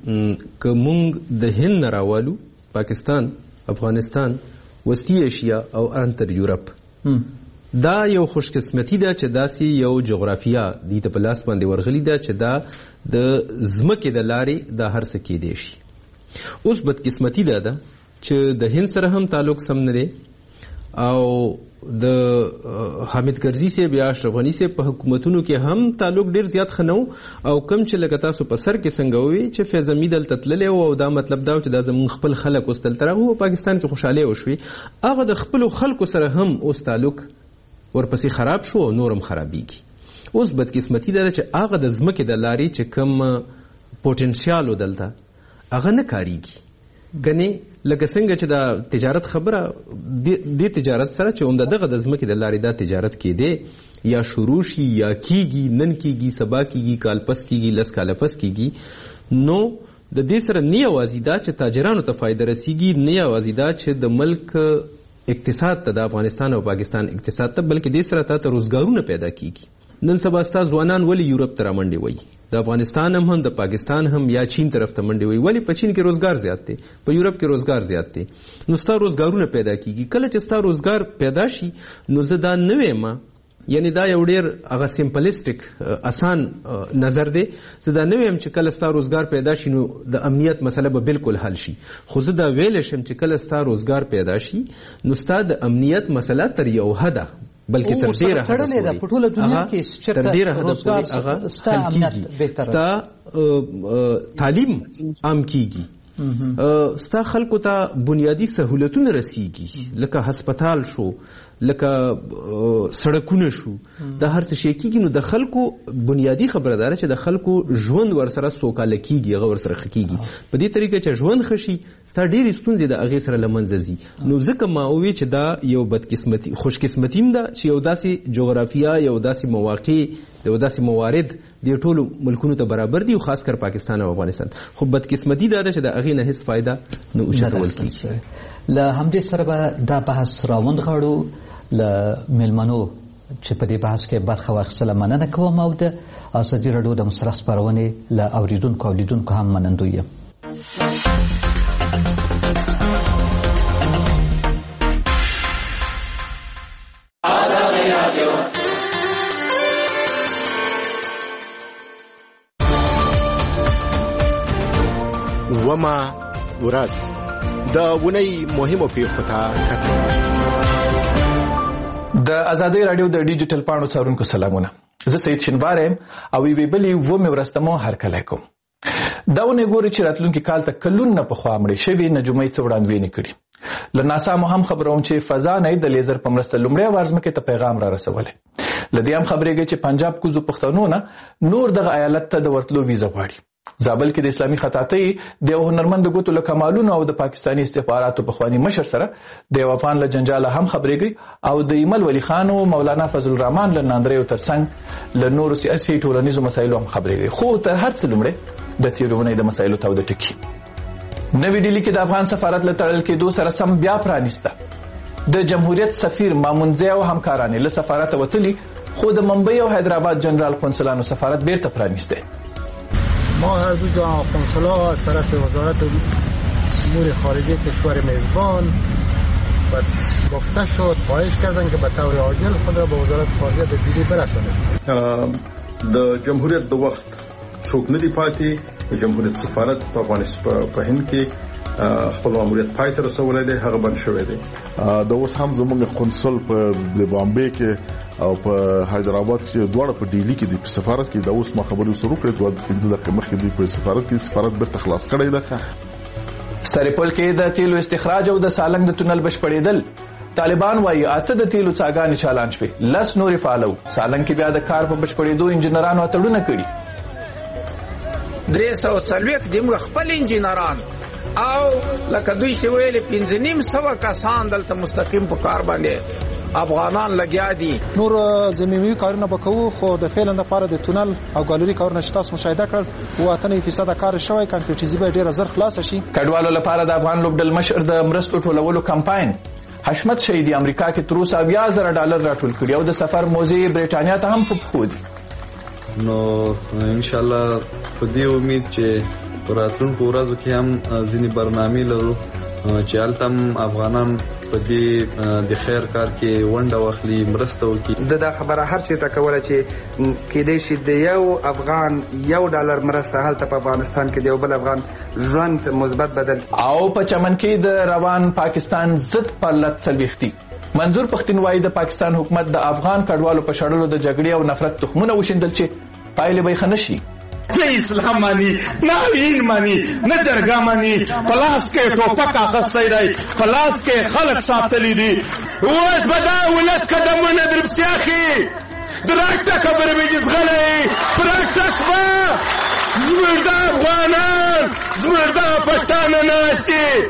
که مونږ د هند نه راوالو پاکستان افغانستان وسطی ایشیا او انتر یورپ دا یو خوش قسمتی ده چې داسې یو جغرافیا دې ته په لاس باندې ورغلی ده چې دا د ځمکې د لارې دا هر څه کېدی شي. اوس بد قسمتی ده ده چې د هند سره هم تعلق سم نه دی او د حامد کرزي صاحب یا اشرف غني صاحب په حکومتونو کې هم تعلق ډیر زیات ښه نه و او کم چې لکه تاسو په سر کې څنګه ووي چې فیض حمید دلته تللی و او دا مطلب دا و چې دا زموږ خپل خلک اوس دلته راغلي او پاکستان کې خوشحالي وشوي، هغه د خپلو خلکو سره هم اوس تعلق ورپسې خراب شو او نورم خرابېږي. اوس بدقسمتي ده چې هغه د ځمکې د لارې چې کوم پوټنشیال و دلته هغه نه کارېږي. ګنې لکه څنګه چې دا تجارت خبره دې تجارت سره چې عمده دغه د ځمکې د لارې دا تجارت کېدی یا شروع شي یا کېږي، نن کېږي، سبا کېږي، کال پس کېږي، لس کاله پس کېږي، نو د دې سره نه یوازې دا چې تاجرانو ته فایده رسیږي، نه یوازې دا چې د ملک اقتصاد ته د افغانستان او پاکستان اقتصاد ته بلکې دې سره ته روزګارونه پیدا کیږي. نن سبا ستا ځوانان ولې یورپ ته رامنډې وایي، د افغانستان هم هم د پاکستان هم یا چین طرف ته منډې وایي. ولې په چین کې روزګار زیات دی، په یورپ کې روزګار زیات دی، نو ستا روزګارونه پیدا کیږي. کله چې ستا روزګار پیدا شي نو زه دا نه وایم، یعنی دا یو ډیر هغه سمپلیسټک آسان نظر دی، زه دا نه وایم چې کله ستا روزګار پیدا شي نو د امنیت مسله به بالکل حل شي، خو زه دا ویلی شم چې کله ستا روزګار پیدا شي نو ستا د امنیت مسله تر یو حده بلکې تر ډیره تړلې ده په ټوله دنیا کې چې تر ډیره حده پورې هغه ستا امنیت بهتر، ستا تعلیم عام کیږي، ستا خلکو ته بنیادی سہولتونه رسیږي، لکه هسپتال شو، لکه سړکونه شو، د هر څه شي کیږي. نو د خلکو بنیادی خبره ده چې د خلکو ژوند ورسره سوکاله کیږي، هغه ورسره ښه کیږي. په دې طریقه چې ژوند ښه شي ستا ډېرې ستونزې د هغې سره له منځه ځي. نو ځکه ما ووی چې دا یو بدقسمتي خوشقسمتي هم ده چې یو داسې جغرافیه، یو داسې مواقع، یو داسې موارد د ټولو ملکونو ته برابر دي، او خاص کر پاکستان او افغانستان. خو بدقسمتي دا ده چې د هغې نه هېڅ فایده نه اوچتول کیږي. له همدې سره به دا بحث راوندغاړو. له میلمنو چې په دې بحث کې برخه واخیستله مننه کوم، او د ازادي راډیو د مسلح خپرونې له اوریدونکو او لیدونکو هم منندوی یم. وما ورځ د ونې مهمو پیښو ته کتل. د ازادي راډیو د ډیجیټل پاڼو څارونکو سلامونه، زه سید شینوار یم او یوې بلې اوومې ورځ ته مو هرکلی کوم. دا ونې ګوري چې راتلونکي کال ته کلونه پخوا مړې شوې نجومۍ څه وړاندوینې کړي. له ناسا مو هم خبروم چې فضا نه د لیزر په مرسته لومړی وار ځمکې ته پیغام را رسولی. له دې هم خبرېږي چې پنجاب کوزو پښتنو نه نور دغه ایالت ته د ورتلو ویزه غواړي. زابل کې د اسلامي خطاطۍ د یو هنرمند ګوتو له کمالونو او د پاکستاني استخباراتو پخواني مشر سره د یو افغان له جنجاله هم خبرېږي، او د ایمل ولی خان او مولانا فضل الرحمن له ناندریو ترڅنګ له نورو سیاسي ټولنیزو مسایلو هم خبرېږي. خو تر هر څه لومړی د تېرې اونۍ د مسایلو تاوده ټکي. نوې ډیلي کې د افغان سفارت له تړل کېدو سره سم بیا پرانیسته. د جمهوریت سفیر مامونزی او همکارانې له سفارته وتلي، خو د ممبئی او حیدرآباد جنرال قونسلانو سفارت بیرته پرانیسته. ما هر دو جا قنصلا از طرف وزارت امور خارجه کشور میزبان و گفته شد خواهش کردن که به طور عاجل خود را به وزارت خارجه د دیلی برسانند. د جمهوریت د وخت څوک نه دی پاتې. د جمهوریت سفارت په افغانستان په هند کې خپل ماموریت پای ته رسولی دی، هغه بند شوی دی. د اوس هم زموږ قنصل په بامبې کې او په حیدرآباد کې دواړه په ډیلی کې د سفارت کې د اوس ما خبرې سره وکړې، دوه پنځه دقیقې مخکې دوی په سفارت کې سفارت بیرته خلاص کړی ده. سرپل کې د تیلو استخراج او د سالنګ د تونل بشپړېدل. طالبان وایي اته د تیلو څاګانې چالان شوې، لس نورې فعالو. سالنګ کې بیا د کار په بشپړېدو انجینرانو اتړونه کړي. درې سوه څلوېښت د موږ خپل انجینران او لکه دوی چې ویلې پنځه نیم سوه کسان دلته مستقیم په کار باندې افغانان لګیا دي. نور زمینوي کارونه به کوو، خو د فعلا لپاره د تونل او ګالري کارونه چې تاسو مشاهده کړل و اتنه فیصد کار شوی، کمپیوټرایزي به ډیره زر خلاص شي. کډوالو لپاره د افغان لوبډل مشر د مرستو ټولولو کمپاین حشمت شهیدی امریکا کې تر اوسه اویا زره ډالر راټول کړي او د سفر موزې برېټانیا ته هم په پښو دي. نو ان شاء الله په دې امید چې په راتلونکو ورځو کې هم ځینې برنامې لرو چې هلته هم افغانان په دې د خیر کار کې ونډه واخلي، مرسته وکړي. د دا خبره هر چېرته کوله چې کېدای شي د یو افغان یو ډالر مرسته هلته په افغانستان کې د یو بل افغان ژوند مثبت بدل. او په چمن کې د روان پاکستان ضد پرلت څلوېښتي منظور پښتون وایي د پاکستان حکومت د افغان کډوالو په شړلو د جګړې او نفرت تخمونه وشیندل چې پایلې به یې ښه نه شي. نه اسلام مانی، نه دین مانی، نه جرګه مانی. پلاس کې ټوپک اخیستی دی، پلاس کې خلک ساتلی دي. اوس به دا ولس قدمونه در پسې اخي. درکته خبره به دې زغلی، پرکټک به زموږ د افغانان، زموږ د پښتانه ناست دي.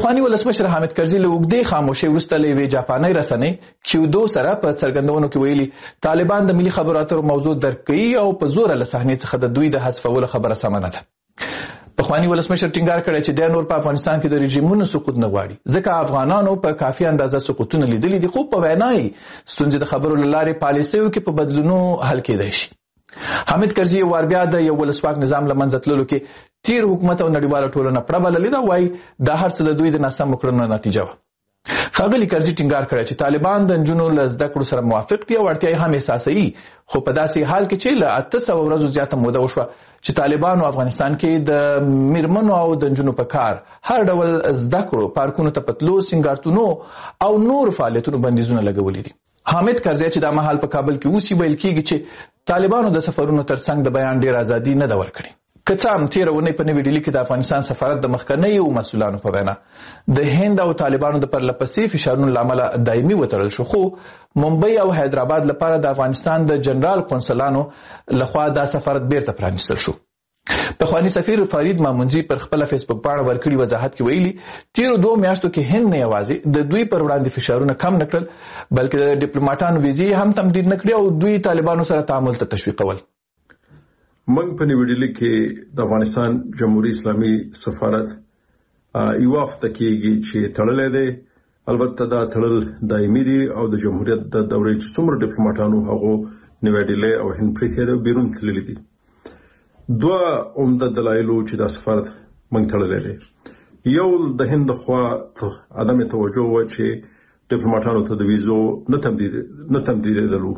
پخوانی ولسمشر حامد کرزي له اوږدې خاموشۍ وروسته له یوې جاپانۍ رسنۍ کیودو سره په څرګندونو کې ویلي طالبان د ملي خبرو اترو موضوع درک کوي او په زوره له صحنې څخه د دوی د حذفولو خبره سمه نه ده. پخوانی ولسمشر ټینګار کړی چې د نور په افغانستان کې د رژیمونو سقوط نه غواړي ځکه افغانانو په کافي اندازه سقوطونه لیدلي دي، خو په وینا یې ستونزې د خبرو له لارې پالیسیو کې په بدلونو حل کېدای شي. حامد کرزي یو وار بیا د یو ولسواک نظام له منځه تللو کې تیر حکومت او نړیواله ټولنه پړه بللې ده، وایي دا هر څه د دوی د ناسمو کړنو نتیجه وه. ښاغلي کرزي ټینګار کړی چې طالبان د نجونو له زده کړو سره موافق دي او اړتیا یې هم احساسوي، خو په داسې حال کې چې له اته سوه ورځو زیاته موده وشوه چې طالبانو افغانستان کې د میرمنو او د نجونو په کار هر ډول زده کړو، پارکونو ته په تلو، سینګارتونو او نور فعالیتونو بندیزونه لګولي دي. حامد کرزي چې دا مهال په کابل کې اوسي ویل کېږي چې طالبانو د سفرونو ترڅنګ د بیان ډېر ازادي نه ده ورکړې. که څه هم تېره اونۍ په نوې ډیلي کې د افغانستان سفارت د مخکنیو مسؤلانو په وینا د هند او طالبانو د پرلهپسې فشارونو له امله دایمي وتړل شو، خو ممبئی او حیدرآباد لپاره د افغانستان د جنرال قونسلانو لخوا دا سفارت بیرته پرانیستل شو. پخوانی سفیر فرید مامونځي پر خپله فیسبوک پاڼه ورکړي وضاحت کې ویلي تیرو دوه میاشتو کې هند نه یوازې د دوی پر وړاندې فشارونه کم نه کړل بلکې د ډیپلوماټانو ویزې هم تمدید نه کړې او دوی طالبانو سره تعامل ته تشویقول. موږ په نوې ډیلي کې د افغانستان جمهوریت اسلامي سفارت یو هفته کېږي چې تړلی دی. البته دا تړل دایمي دي او د جمهوریت د دورې چې څومره ډیپلوماټانو هغو نوې ډیلي او هند پرېښی دی بیرون تللي دي. دوه عمده دلایلو چې دا سفارت موږ تړلی دی. یو د هند خوا عدم توجه وه چې ډیپلوماټانو ته د ویزو نه تمدیدېدلو.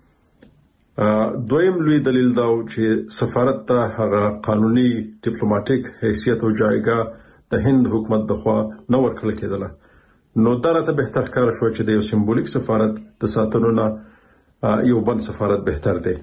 دویم لوی دلیل دا و چې سفارت ته هغه قانوني ډیپلوماټیک حیثیت او جایګاه د هند حکومت د خوا نه ورکړل کېدله. نو دا راته بهتر ښکاره شوه چې د یو سمبولیک سفارت د ساتلو نه یو بل سفارت بهتر دی.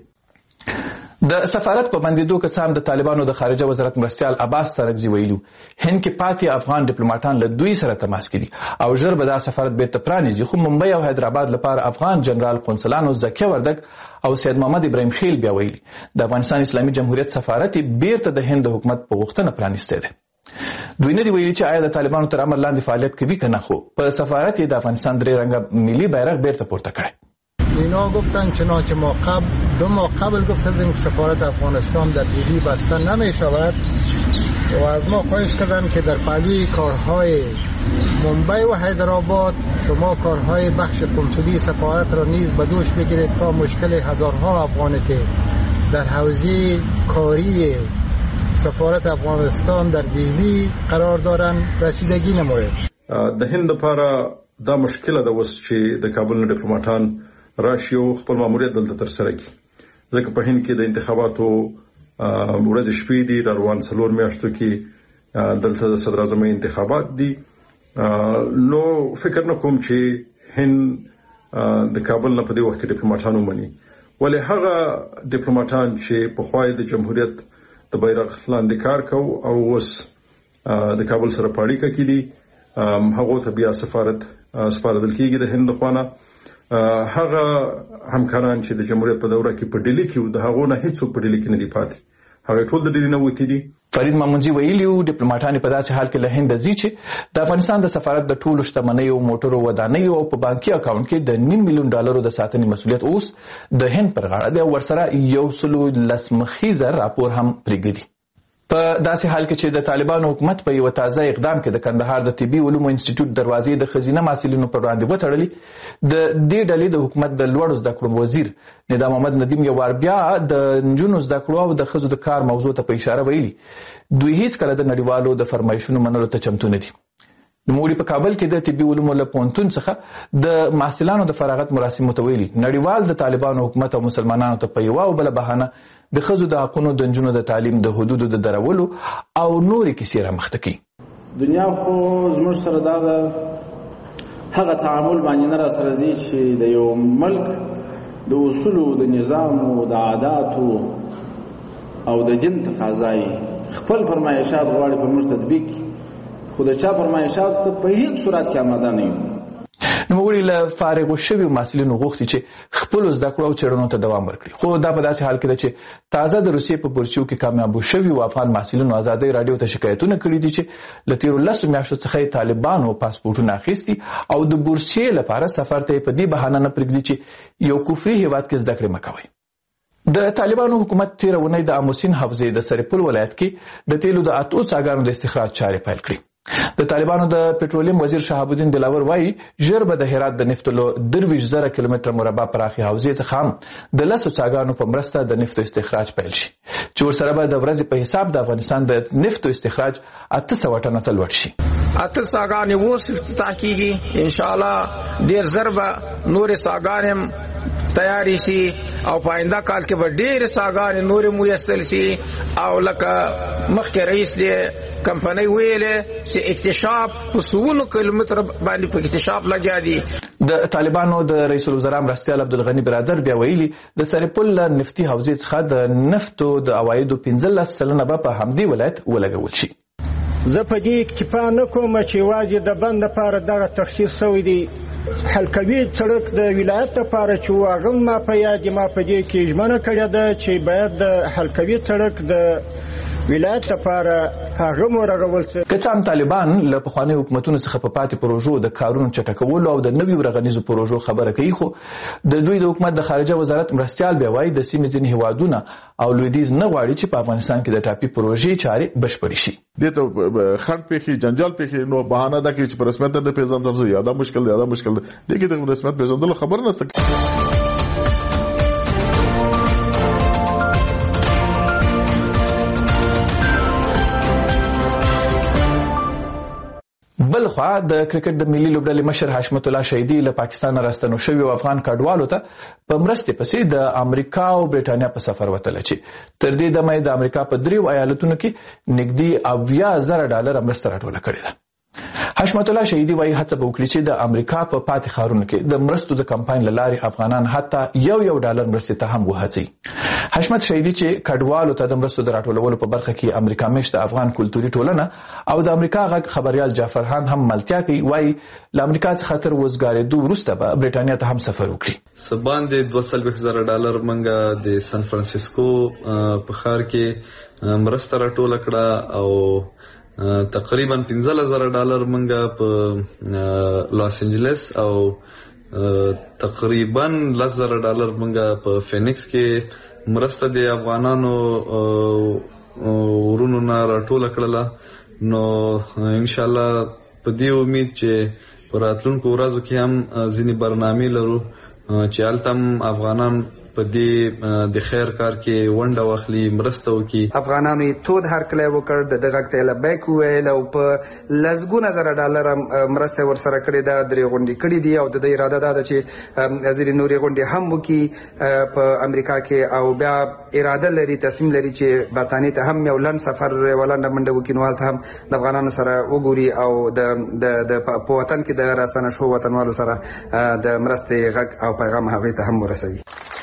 د سفارت په بندیدو که څه هم د طالبانو د خارجه وزارت مرستیال عباس سرکزي ویلو هند کې پاتې افغان ډیپلوماټان له دوی سره تماس کې دي او ژر به دا سفارت بیرته پرانیزي، خو ممبئی او حیدرآباد لپاره افغان جنرال قونسلانو زکیه وردګ او سید محمد ابراهیم خیل بیا ویلي د افغانستان اسلامي جمهوریت سفارت بیرته د هند حکومت په غوښتنه پرانیستی دی. دوی نه دی ویلي چې آیا د طالبانو تر امر لاندې فعالیت کوي که نه، خو په سفارت یې د افغانستان درې رنګه ملي بیرغ بیرته پورته کړی. اینا گفتن چنانچه ما قبل دو ماه قبل گفتن که سفارت افغانستان در دیلی بسته نمی شود و از ما خواهش کردن که در پهلوی کارهای ممبئی و حیدرآباد شما کارهای بخش کنسولی سفارت را نیز به دوش بگیرید تا مشکل هزارها افغانی که در حوزه کاری سفارت افغانستان در دیلی قرار دارند رسیدگی نماید. د هند لپاره دا مشکله ده اوس چې د کابل نه ډیپلوماټان راشي او خپل ماموریت دلته ترسره کړي، ځکه په هند کې د انتخاباتو ورځې شپې دي، د روان څلور میاشتو کې دلته د صدر اعظم انتخابات دي. نو فکر نه کوم چې هند د کابل نه په دې وخت کې ډیپلوماټان ومني، ولې هغه ډیپلوماټان چې پخوا د جمهوریت د بیرغ لاندې کار کوي او اوس د کابل سره په اړیکه کې دي هغو ته بیا سفارت سپارل کېږي د هند خوا نه. هغه همکاران چې د جمهوریت په دوره کې په ډیلي کې د هغو نه هیڅوک په ډیلي کې نه دي پاتې، هغه ټول د ډیلي نه وتي دي. فرید مامونځي ویلي وو ډیپلوماټان په داسې حال کې له هند ځي چې د افغانستان د سفارت د ټولو شتمنیو، موټرو، ودانیو او په بانکي اکاونټ کې د نیم میلیون ډالرو د ساتنې مسؤلیت اوس د هند پر غاړه دی او ورسره یو سلو لس مخیزه راپور هم پرېږدي. په داسې حال کې چې د طالبانو حکومت په یو تازه اقدام کې د کندهار د طبي علومو انسټیټیوټ دروازې د ښځینه محصلینو پر وړاندې وتړلې، د دې ډلې د حکومت د لوړو زده کړو وزیر ندا محمد ندیم یو وار بیا د نجونو زده کړو او د ښځو د کار موضوع ته په اشاره ویلي دوی هیڅکله د نړیوالو د فرمایشونو منلو ته چمتو نه دي. نوموړي په کابل کې د طبي علومو له پوهنتون څخه د محصلانو د فراغت مراسمو ته ویلي نړیوال د طالبانو حکومت او مسلمانانو ته په یوه او بله بهانه د ښځو د حقونو، د نجونو د تعلیم د حدودو د درولو او نورې کیسې رامخته کوي. دنیا خو زموږ سره دا ده هغه تعامل باندې نه راسره ځي چې د یو ملک د اصولو، د نظامو، د عاداتو او د دین تقاضای خپل فرمایشات غواړي پر موږ تطبیق، خو د چا فرمایشات ته په هیڅ صورت کې آماده نه یو. نوموړي له فارغو شویو محصلینو غوښتي چې خپلو زده کړو او څېړنو ته دوام ورکړي. خو دا په داسې حال کې ده چې تازه د روسیې په بورسیو کې کامیابو شویو افغان محصلینو ازادۍ راډیو ته شکایتونه کړي دي چې له تېرو لسو میاشتو څخه یې طالبانو پاسپورټونه اخیستي او د بورسیې لپاره سفر ته یې په دې بهانه نه پرېږدي چې یو کفري هېواد کې زده کړې مه کوئ. د طالبانو حکومت تېره اونۍ د اموسین حوزې د سرپل ولایت کې د تیلو د اتو څاګانو د استخراج چارې پیل کړي. د طالبانو د پټرولیم وزیر شهاب الدین دلاور وایي ژر به د هرات د نفتو له درویشت زره کیلومتره مربع پراخې حوزې څخه هم د لسو څاګانو په مرسته د نفتو استخراج پیل شي چې ورسره به د ورځې په حساب د افغانستان د نفتو استخراج اته سوه ټنه ته لوړ شي. اته څاګانې اوس افتتاح کیږي، انشاءالله ډېر ژر به نورې څاګانې هم تیاری شي او په آینده کال کې به ډېرې څاګانې نورې مویستل شي. او لکه مخکې رئیس دې کمپنۍ ویلې چې اکتشاف په سوونو کیلومتر باندې په اکتشاف لګیا دي. د طالبانو د رئیس الوزرا مرستیال عبدالغني برادر بیا ویلي د سرپل له نفتي حوزې څخه د نفتو د عوایدو پنځلس سلنه به په همدې ولایت ولګول شي. زه په دې اکتفا نه کوم چې یوازې د بند لپاره دغه تخصیص شوی دی. حلقوي سړک د ولایت لپاره چې هغه ما په یاد ما په دې کې ژمنه کړې ده چې باید د حلقوي سړک د ولایت لپاره هغه مرغول شي. که څه هم طالبان له پخوانیو حکومتونو څخه په پاتې پروژو د کارونو چټکولو او د نویو رغنیزو پروژو خبره کوي، خو د دوی د حکومت د خارجه وزارت مرستیال بیا وایي د سیمې ځینې هیوادونه او لویدیځ نه غواړي چې په افغانستان کې د ټاپي پروژې چارې بشپړې شي. دې ته خنډ پېښې جنجال پېښې نو بهانه ده کې چې په رسمیت نه پېژندل زه یاده مشکل یاده مشکل دې کې د رسمیت پېژندلو خبر نشته. بل خوا د کرکټ د ملي لوبډلې مشر حشمت الله شهیدي له پاکستان راستنو شویو افغان کډوالو ته په مرستې پسې د امریکا او برېټانیا په سفر وتله چې تر دې دمه د امریکا په دریو ایالتونو کې نږدې اویا زره ډالر مرسته راټوله کړې ده. حشمت الله شهیدي وایي هڅه به وکړي چې د امریکا په پاتې ښارونو کې د مرستو د کمپاین له لارې افغانان حتی یو یو ډالر مرستې ته هم وهڅوي. حشمت شهیدي چې کډوالو ته د مرستو د راټولولو په برخه کې امریکا میشته افغان کلتوري ټولنه او د امریکا غږ خبریال جعفر خان هم ملتیا کوي، وایي له امریکا څخه تر وزګارېدو وروسته به برېټانیا ته هم سفر وکړي. څه باندې دوه څلوېښت زره ډالر موږ د سان فرانسیسکو په ښار کې مرسته راټوله کړه او تقریبا پنځلس زره ډالر منګه په لاس انجلس او تقریبا لس زره ډالر منګه په فینکس کې مرسته د افغانانو ورونو نه راټوله کړله. نو ان شاء الله په دې امید چې په راتلونکو ورځو کې هم ځینې برنامې لرو چې هلته هم افغانان په دې د خیر کار کې ونډه واخلي، مرسته وکړي. افغانانو یې تود هرکلی وکړ، د دغه ته لبیک وویل او په لسګونه زره ډالر مرسته ورسره کړې ده، درې غونډې کړې دي او د دې اراده دا ده چې ځینې نورې غونډې هم وکړي په امریکا کې او بیا اراده لري تصمیم لري چې برطانیې ته هم یو لنډ سفر یوه لنډه منډه وکړي، نو هلته هم د افغانانو سره وګوري او د په وطن کې د راستنه شوو وطنوالو سره د مرستې غږ او پیغام هغوی ته هم ورسوي.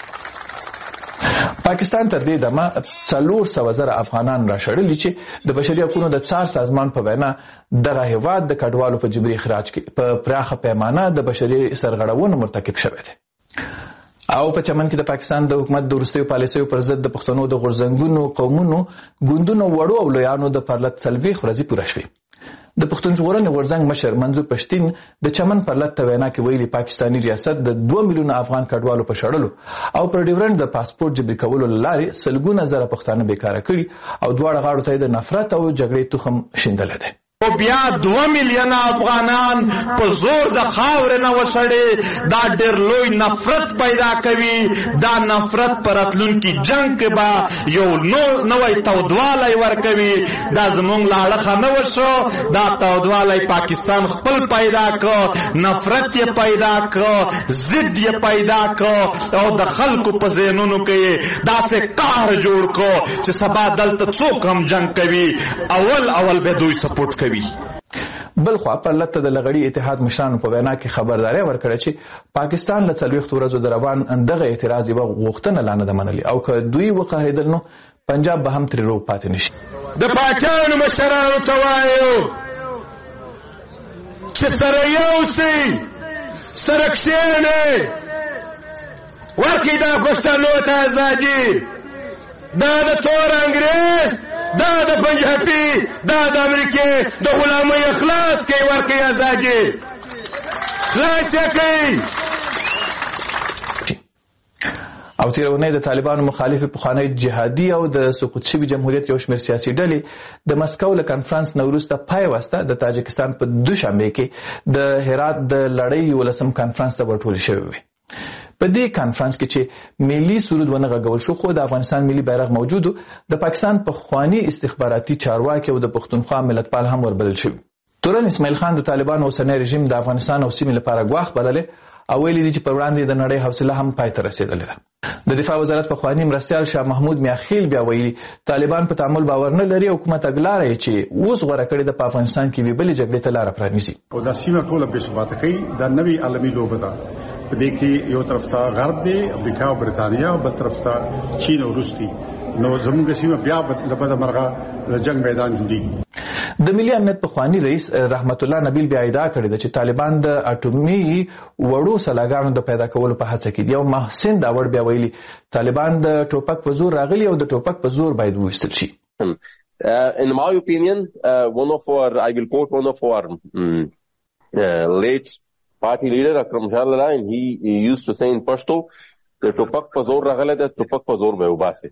پاکستان تر دې دمه څلور سوه زره افغانان راشړلي چې د بشري حقوقو د څار سازمان په وینا دغه هیواد د کډوالو په جبري اخراج کې په پراخه پیمانه د بشري سرغړونو مرتکب شوی دی. او په چمن کې د پاکستان د حکومت د وروستیو پالیسیو پر ضد د پښتنو د غورځنګونو قومونو ګوندونو وړو او لویانو د پرلت څلوېښت ورځې پوره شوې. د پښتون ژغورنې غورځنګ مشر منظور پښتین د چمن پرلت ته وینا کې ویلي پاکستاني ریاست د دوه میلیونه افغان کډوالو په شړلو او پر ډیورنډ د پاسپورت جبري کولو له لارې سلګونه زره پښتانه بیکاره کړي او دواړه غاړو ته د نفرت او جګړې تخم شیندلی دی. او بیا دوه میلیونه افغانان په زور د خاورې نه وشړې، دا ډېر لوی نفرت پیدا کوي. دا نفرت په راتلونکي جنګ کې به یو نوی تودوالی ورکوي. دا زموږ له اړخه نه وشو، دا تودوالی پاکستان خپل پیدا کړ، نفرت یې پیدا کړ، ضد یې پیدا کړ او د خلکو په ذهنونو کې داسې کار جوړ کړ چې سبا دلته څوک هم جنګ کوي اول اول به دوی سپورټ کوي. بل خوا پرلت ته د لغړي اتحاد مشرانو په وینا کې خبرداری ورکړه چې پاکستان له څلوېښتو ورځو د روان دغه اعتراض یوه غوښتنه لا نه ده منلې او که دوی وقهرېدل نو پنجاب به هم ترې روغ پاتې نشي. د پاچانو مشرانو ته وایو چې سره یو سئ، سره کښېنئ، ورکړئ دا پښتنو ته ازادي. دا د تور انګریز، دا د پنجابي، دا د امریکې د غلامۍ خلاص کړئ، ورکړئ ازادي، خلاص یې کړئ. او تیر اونۍ د طالبانو مخالف پخوانی جهادي او د سقوط شوي جمهوریت یو شمېر سیاسي ډلې د مسکو له کنفرانس نه وروسته پای واسطه د تاجکستان په دوشنبه کې د هرات د لړۍ یولسم کنفرانس ته ورټولې شوې وې. په دې کنفرانس کې چې ملي سرود ونه غږول شو، خو د افغانستان ملي بیرغ موجود و. د پاکستان پخوانی استخباراتي چارواکي او د پښتونخوا ملتپال هم وربلل شوي. تورن اسماعیل خان د طالبانو اوسنی رژیم د افغانستان او سیمې لپاره ګواښ بللی او ویلي دي چې په وړاندې د نړۍ حوصله هم پای ته رسېدلې ده. د دفاع وزارت پخوانی مرستیال شاه محمود میاخیل بیا ویلي طالبان په تعامل باور نه لري او کومه تګلاره یې چې اوس غوره کړې ده په افغانستان کې وي بلې جګړې ته لاره پرانیزي. او دا سیمه ټوله بې ثباته کوي. دا نوې عالمي لوبه ده. په دې کې یو طرف ته غرب دی، امریکا او برتانیا، او بل طرف ته چین او روس دي. نو زموږ سیمه بیا له بده مرغه د جنگ میدان جوړیږي. د ملي امنیت پخوانی رئیس رحمت الله نبیل بیا ادعا کړې ده چې طالبان د اټومي وړو سلاګانو د پیدا کولو په هڅه کې دي. او محسن داوړ بیا ویلي طالبان د ټوپک په زور راغلي او د ټوپک په زور باید وویستل شي. Uh, in my opinion, uh, one of our, I will quote one of our um, uh, late party leader, Akram Jalala, and he, he used to say in Pashto, the topak pa zor ragale, the topak pa zor mein ubase.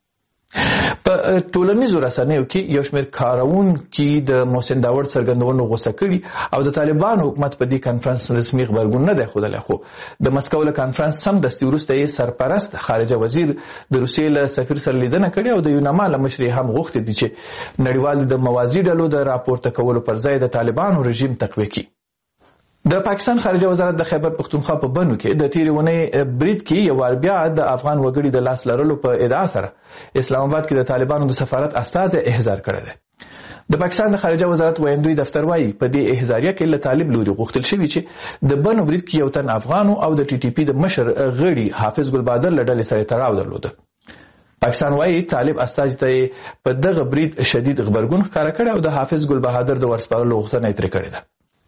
په ټولنیزو رسنیو کې یو شمېر کاروونکي د محسن داوړ څرګندونو غوسه کړي او د طالبانو حکومت په دې کنفرانس رسمي غبرګون نه دی ښودلی. خو د مسکو له کنفرانس سمدستي وروسته یې سرپرست خارجه وزیر د روسیې له سفیر سره لیدنه کړې او د یوناما له مشرې هم غوښتي دي چې نړیوال د موازي ډلو د راپورته کولو پر ځای د طالبانو رژیم تقویه کړي. د پاکستان خارجه وزارت د خیبر پختونخوا په بنو کې د تیرې اونۍ برید کې یو وار بیا د افغان وګړي د لاس لرلو په ادعا سره اسلام آباد کې د طالبانو د سفارت استازی احضار کړی دی. د پاکستان د خارجه وزارت ویندوی دفتر وایي په دې احضاریه کې له طالب لوري غوښتل شوي چې د بنو برید کې یو تن افغانو او د ټي ټي پي د مشر غړي حافظ ګل بهادر له ډلې سره تړاو درلوده. پاکستان وایي طالب استازي ته په دغه برید شدید غبرګون ښکاره کړی او د حافظ ګل بهادر د ورسپارلو غوښتنه یې ترې کړې ده.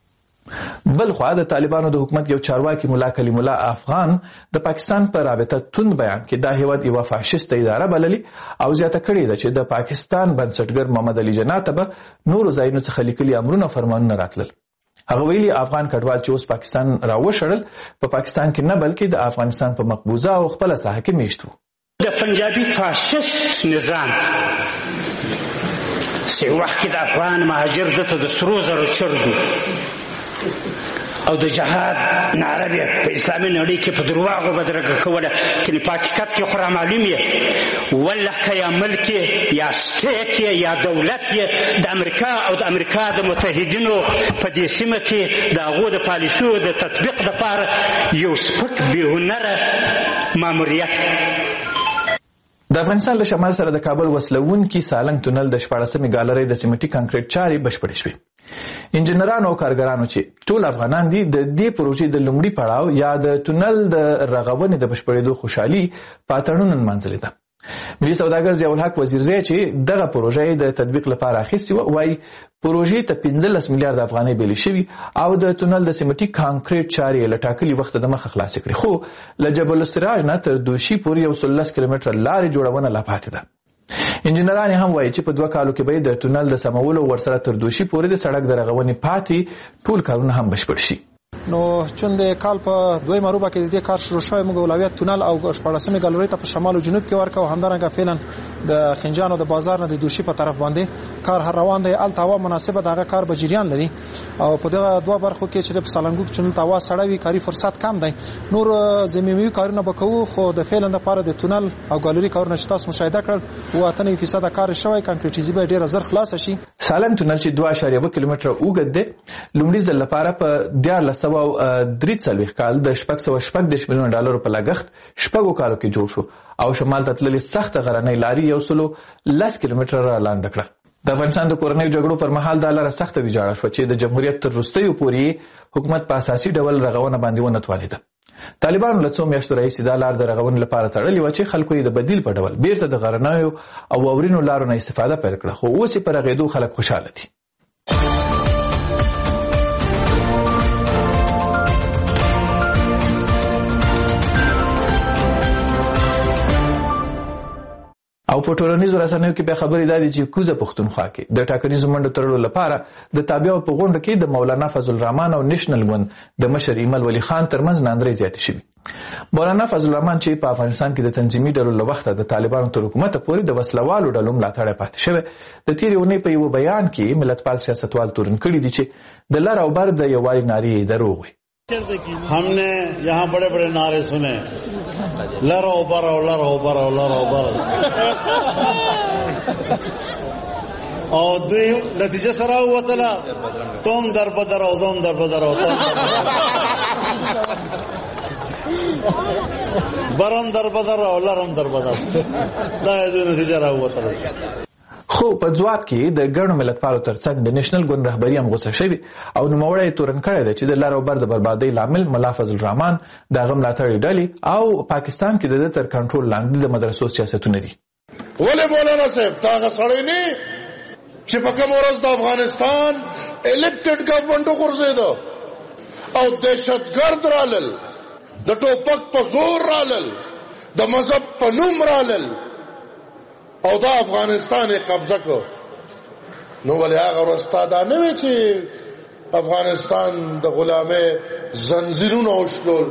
بل خوا د طالبانو د حکومت یو چارواکي ملا کلیم الله افغان د پاکستان په رابطه توند بیان کې دا هیواد یو فاشیست اداره بللي او زیاته کړې ده چې د پاکستان بنسټګر محمد علي جناح ته به نورو ځایونو څخه لیکلي امرونه فرمانونه راتلل. هغه ویلي افغان کډوال چې اوس پاکستان راوشړل په پاکستان کې نه بلکې د افغانستان په مقبوضه او خپله ساحه کې میشت وو. د پنجابي فاشیست نظام چې وخت کې د افغان مهاجر دته د سرو زرو چرګو او د جهاد نعره بیا په اسلامي نړۍ کې په درواغو بدرګه کوله چې په حقیقت کې خورا معلوم یې والله که یا ملک یا سټیټ یا دولت یې د امریکا او د امریکا د متحدینو په دې سیمه کې د هغو د پالیسیو د تطبیق دپاره یو سپک بېهنره ماموریت. د افغانستان له شمال سره د کابل وسلوونکي سالنګ تونل د شپاړسمې ګالرۍ د سیمټي کانکریټ چارې بشپړې شوې. انجنیرانو او کارګرانو چې ټول افغانان دي د دې پروژې د لومړي پړاو یا د تونل د رغونې د بشپړېدو خوشحالي په اتڼونو نمانځلې ده. ملي سوداګر ضیاءالحق وزیرزی چې دغه پروژه د تطبیق لپاره اخیستې وه وایي پروژې ته پنځلس میلیارډ افغانۍ بیلې شوي او د تونل د سیمټي کانکریټ چارې له ټاکلي وخته د مخه خلاصې کړې. خو له جبل السراج نه تر دوشي پورې یو سل لس کیلومتره لارې جوړونه لا پاتې ده. انجنیران هم وایي چې په دوه کالو کې به د تونل د سمولو ورسره تر دوشي پورې د سړک د رغونې پاتې ټول کارونه هم بشپړ شي. نو چون د کال په دویمه روبه کې د دې کار شروع شوی موږ اولویت تونل او شپاړسمې ګالرۍ ته په شمال او جنوب کې ورکړو. همدارنګه فعلا د خنجان او د بازار نه د دوشي په طرف باندې کار هر روان دی. الته هوا مناسبه دغه کار به جریان لري او په دغه دوه برخو کې چې په سالنګوک چنل ته هوا سړه وي کاري فرصت کم دی. نور زمینوي کارونه به کوو خو د فعلا لپاره د تونل او ګالرۍ کارونه چې تاسو مشاهده کړل و اتنه فیصد کار شوی کانکریټیزي به ډیر زر خلاص شي. سالنګ تونل چې دوه اعشاریه اووه کیلومتره اوږد دی لومړي ځل لپاره په دیارلس سوه درې څلوېښت کال د شپږ سوه شپږدېرش میلیونه ډالرو په لګښت شپږو کالو کې جوړ شو او شمال ته تللې سخته غرنۍ لارې یو سلو لس کیلومتره را لانده کړه. د افغانستان د کورنیو جګړو پر مهال دا لاره سخته ویجاړه شوه چې د جمهوریت تر وروستیو پورې حکومت په اساسي ډول رغونه باندې ونه توانېده. طالبانو له څو میاشتو راهیسې دا لار د رغونې لپاره تړلې وه چې خلکو یې د بدیل په ډول بیرته د غرنیو او واورینو لارو نه استفاده پیل کړه. خو اوس یې په رغېدو خلک خوشحاله دي. او په ټولنیزو رسنیو کې بیا خبرې دا دي چې کوزه پښتونخوا کې د ټاکنیزو منډو تړلو لپاره د تابعو په غونډه کې د مولانا فضل الرحمن او نېشنل ګوند د مشر ایمل ولی خان ترمنځ ناندرۍ زیاتې شوې. مولانا فضل الرحمن چې په افغانستان کې د تنظیمي ډلو له وخته د طالبانو تر حکومت پورې د وسلوالو ډلو ملاتړ پاتې شوی، د تېرې اونۍ په یو بیان کې ملتپال سیاستوال تورن کړي دي چې د لر او بر د یووالي نارې دروغ وي. ہم نے یہاں بڑے بڑے نعرے سنے، لرو برو لرو برو لرو برو، اور دوی نتیجه سره وتله تم در بدر او زم در بدر او تم برم در بدر او لرم در بدر، دا دوی نتیجه را وتله. خو په ځواب کې د ګڼو ملتپالو ترڅنګ د نېشنل ګوند رهبري هم غوسه شوې او نوموړی تورن کړی دی چې د لر او بر د بربادۍ لامل ملا فضل الرحمن د هغه ملاتړي ډلې او پاکستان کې د ده تر کنټرول لاندې د مدرسو سیاستونه دي. ولې مولانا صاحب تا هغه سړی نه چې په کومه ورځ د افغانستان الیکټډ ګورنمنټ وګرځېده او دهشتګرد رالل، د ټوپک په زور رالل، د مذهب په نوم رالل او دا افغانستان قبضه کو، نو ولې هغه ورځ تا دا نه وی چې افغانستان د غلامۍ زنځیرونه وشلول؟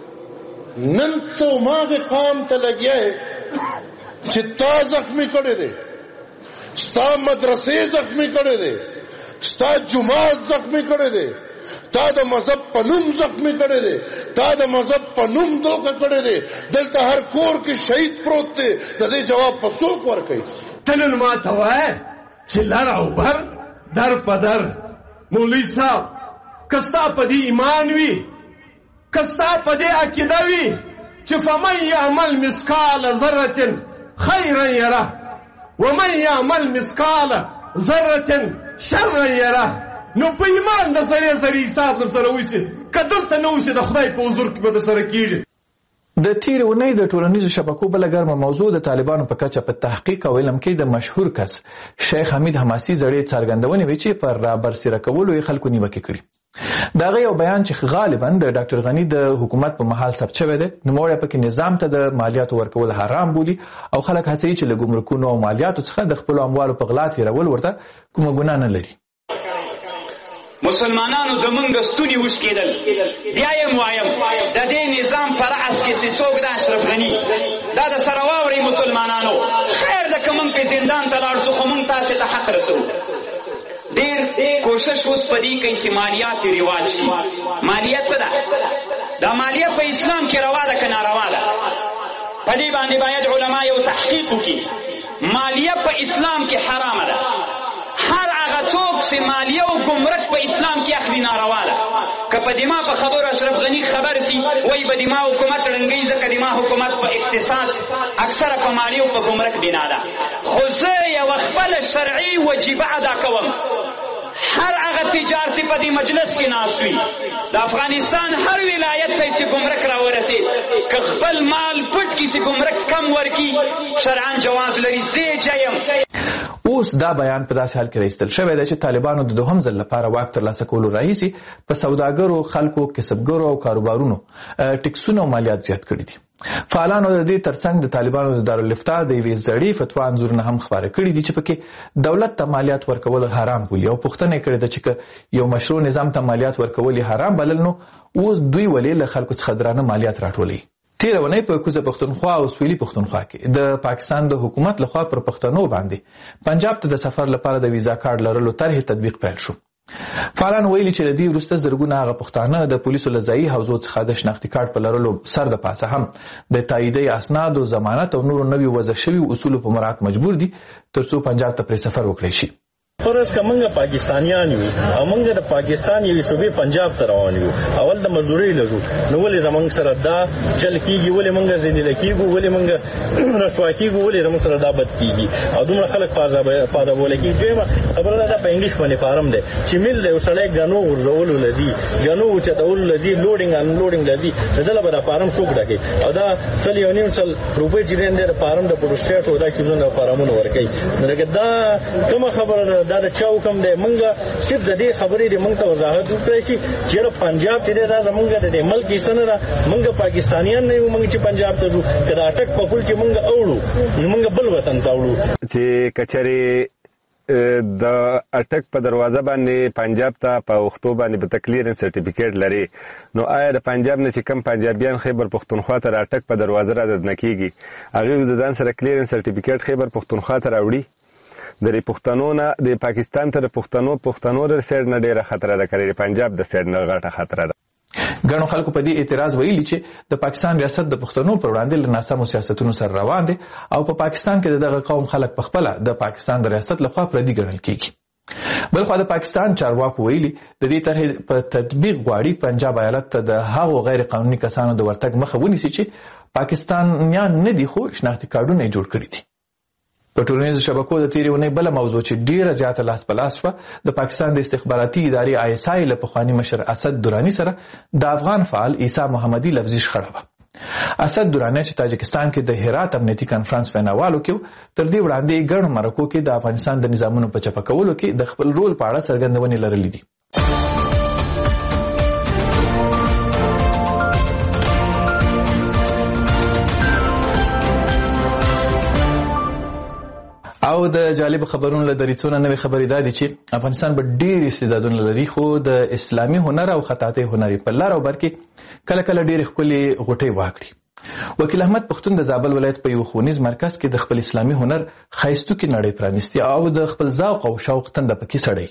نن ته ماغه قام ته لګیا چې تا زخمی کړی دی، ستا مدرسې زخمی کړی دی، ستا جماعت زخمی کړی دی، تا د مذهب په نوم زخمی کړی دی، تا د مذهب په نوم دوکه کړی دی، دلته هر کور کې شهید پروت دی، د دې جواب په څوک ورکوي؟ ته نن ما ته وایه چې لر او بر در په در مولوي صاحب که ستا په دې ایمان وي، که ستا په دې عقیده وي چې فمن یعمل مثقال ذرة خیرا یره ومن یعمل مثقال ذرة شرا یره، نو په ایمان د سره سره حساب در سره وشي، که دلته نه وشي د خدای په حضور کې به در سره کېږي. د تېرې اونۍ د ټولنیزو شبکو بله ګرمه موضوع د طالبانو په کچه په تحقیق او علم کې د مشهور کس شیخ حمید حماسي زړې څرګندونې وې چې پر رابرسېره کولو یې خلکو نیوکې کړي. د هغه یو بیان چې غالبا د ډاکټر غني د حکومت په مهال ثبت شوی دی، نوموړی پکې نظام ته د مالیاتو ورکول حرام بولي او خلک هڅوي چې له ګمرکونو او مالیاتو څخه د خپلو اموالو په غلا تېرول ورته کومه ګناه نه لري. مسلمانانو د مونږ ستوني وشکېدل، بیا یې وایم د دې نظام په رأس کې چې څوک د اشرف غني دا د سره واورئ مسلمانانو، خیر ده که مونږ پې زندان ته لاړ شو خو مونږ تاسې ته حق رسو. ډېر کوشش اوس په دې کوي چې مالیات یې رواج شي. مالیه څه ده؟ دا مالیه په اسلام کې روا ده که ناروا ده؟ په دې باندې باید علما یو تحقیق وکړي. مالیه په اسلام کې حرامه ده. هر هغه څوک چې مالیه او ګمرک په اسلام کې اخلي ناروا ده. که په دما په خبرو اشرف غني خبر سي وایي به دما حکومت ړنګوي، ځکه دما حکومت په اقتصاد اکثره په مالیه او په ګمرک بنا ده. خو زه یوه خپله شرعي وجیبه ادا کوم، هر هغه تجار چې په دې مجلس کې ناست وي د افغانستان هر ولایت ته چې ګمرک راورسېد که خپل مال پټ کړي چې ګمرک کم ورکړي شرعاً جواز لري. زه جایم. اوس دا بیان په داسې حال کې راایستل شوی دی چې طالبانو د دوهم ځل لپاره واک ترلاسه کولو راهیسې په سوداګرو، خلکو، کسبګرو او کاروبارونو ټکسونه او مالیات زیات کړي دي. فعالانو د دې ترڅنګ د طالبانو د دارالفتاء د یوې زړې فتوا انځورونه هم خپاره کړي دي چې پکې دولت ته مالیات ورکول حرام بولي او پوښتنه کړې ده چې که یو مشروع نظام ته مالیات ورکول حرام بلل نو اوس دوی ولې له خلکو څخه درانه مالیات راټولوي. تېره اونۍ په کوزه پښتونخوا او سویلي پښتونخوا کې د پاکستان د حکومت لخوا پر پښتنو باندې پنجاب ته د سفر لپاره د ویزا کارت لرلو طرحې تطبیق پیل شو. فعالان ویلي چې د دې وروسته زرګونه هغه پښتانه د پولیسو له ځایي حوزو څخه د شناختي کارت په لرلو سر د پاسه هم د تاییدي اسنادو، ضمانت او نورو نوي وضع شوي اصولو په مراعات مجبور دي ترڅو پنجاب ته پرې سفر وکړی شي. فرض که موږ پاکستانیان یو او موږ د پاکستان یوې صوبې پنجاب ته روان یو، اول د مزدورۍ لرو، نو ولې زموږ سره دا چل کېږي؟ ولې موږ ذلیله کېږو؟ ولې موږ رسوا کېږو؟ ولې زموږ سره دا بد کېږي او دومره خلک پازابوله کېږي؟ دویمه خبره دا په انګلیش باندې فارم دی چې میل دی، یو سړی ګنو غورځولو لدي، ګنو اوچتولو لدي، لوډینګ انلوډینګ لدي، د ده لپاره فارم څوک ډکوي؟ او دا سل یو نیم سل روپۍ چې دی د فارم د پروسټیټ او دا کیزونه فارمونه ورکوي. نو دا کومه خبره ده؟ دا د چا حکم دی. موږ صرف د دې خبرې د موږ ته وضاحت وکړی چې چېرې پنجاب چې دی دا زموږ د دې ملک حصه نه ده. موږ پاکستانیان نه یو موږ چې پنجاب ته ځو، که د اټک په پل چې موږ اوړو نو موږ بل وطن ته اوړو. چې کچرې د اټک په دروازه باندې پنجاب ته په پښتو باندې په کلیرنس سرټیفیکیټ لري، نو آیا د پنجاب نه چې کم پنجابیان خیبر پښتونخوا ته اټک په دروازه را دننه کیږي هغه د ځان سره کلیرنس سرټیفیکیټ خیبر پښتونخوا ته راوړي؟ د پښتنو نه د پاکستان ته د پښتنو پښتنو د سیډ نه ډیره خطر ده، کړي پنجاب د سیډ نه غټه خطر ده. ګڼو خلکو په دې اعتراض ویلي چې د پاکستان ریاست د پښتنو پر وړاندې له ناسمو سیاستونو سره روان دي او په پاکستان کې دغه قوم خلک په خپله د پاکستان د ریاست لخوا پردي ګڼل کیږي. بلخوا د پاکستان چارواکو ویلي د دې طرحې په تطبیق غواړي پنجاب ایالت ته د هغو غیر قانوني کسانو د ورتګ مخه ونیسي چې پاکستانیان نه دي خو شناختي کارډونه یې جوړ کړي دي. په ټولنیزو شبکو د تیرې اونۍ بله موضوع چې ډیره زیاته لاس په لاس شوه د پاکستان د استخباراتي ادارې آی اس آی له پخواني مشر اسد دراني سره د افغان فعال عیسی محمدي لفظي شخړه وه. اسد دراني چې تاجکستان کې د هرات امنیتي کنفرانس ویناوالو کې تر دې وړاندې ګڼو مرکو کې د افغانستان د نظامونو په چپه کولو کې د خپل رول په اړه څرګندونې لرلې دي. او د جالب خبرونو له دریڅونه نوې خبرې دا دي چې افغانستان به ډېر استعدادونه لري، خو د اسلامي هنر او خطاطۍ هنري په لار او بر کې کله کله ډېرې ښکلې غوټۍ واکړي. وکیل احمد پښتون د زابل ولایت په یو ښوونیز مرکز کې د خپل اسلامي هنر ښایستوکې نړۍ پرانیستې او د خپل ذوق او شوق تنده پکې سړی.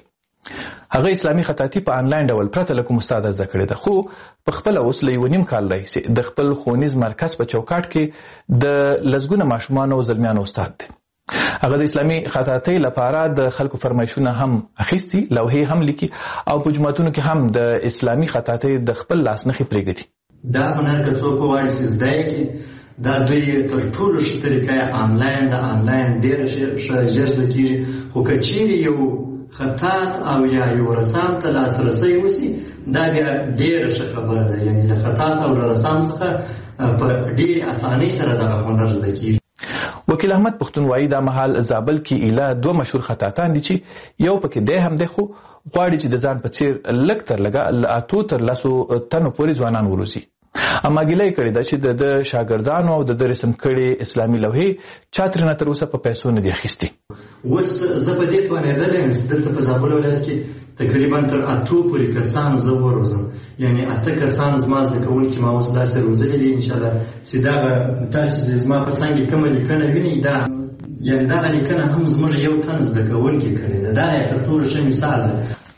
هغه اسلامي خطاطي په آنلاین ډول پرته له کوم استاد زده کړې ده، خو په خپله اوس له یو نیم کال راهیسې د خپل ښوونیز مرکز په چوکاټ کې د لسګونه ماشومانو او زلمیانو استاد دی. هغه د اسلامي خطاطۍ لپاره د خلکو فرمایشونه هم اخیستي، لوحې هم لیکي او په جوماتونو کې هم د اسلامي خطاطۍ د خپل لاس نښې پرېږدي. دا هنر که څوک وغواړي چې زده یې کړي، دا دوی تر ټولو ښه طریقه یې آنلاین ده. آنلاین ډېره ښه ژر زده کېږي، خو که چیرې یو خطاط او یا یو رسام ته لاسرسی وسي دا بیا ډېره ښه خبره ده. یعنې له خطاط او له رسام څخه په ډېرې اسانۍ سره دغه هنر زده کېږي. وکیل احمد پښتون وایي دا مهال زابل کې ایله دوه مشهور خطاطان دي چې یو پکې دی هم دی، خو غواړي چې د ځان په څیر لږ تر لږه له اتو تر لسو تنو پورې ځوانان وروزي. اما ګیله یې کړې ده چې د شاګردانو او د رسم کړې اسلامي لوحې چا ترېنه تر اوسه په پیسو نه دي اخیستي. اوس زه په دې توانېدلی یم چې دلته په زابل ولایت کې تقریبا تر اتو پورې کسان زه وروزم. یعنې اته کسان زما زده کوونکي ما اوس داسې روزلي دي انشاءالله چې دغه تاسې زما په څنګ کې کومه لیکنه وینئ دا یعنې دغه لیکنه هم زموږ یو تن زده کوونکي کړې ده. دا یې تر ټولو ښه مثال ده.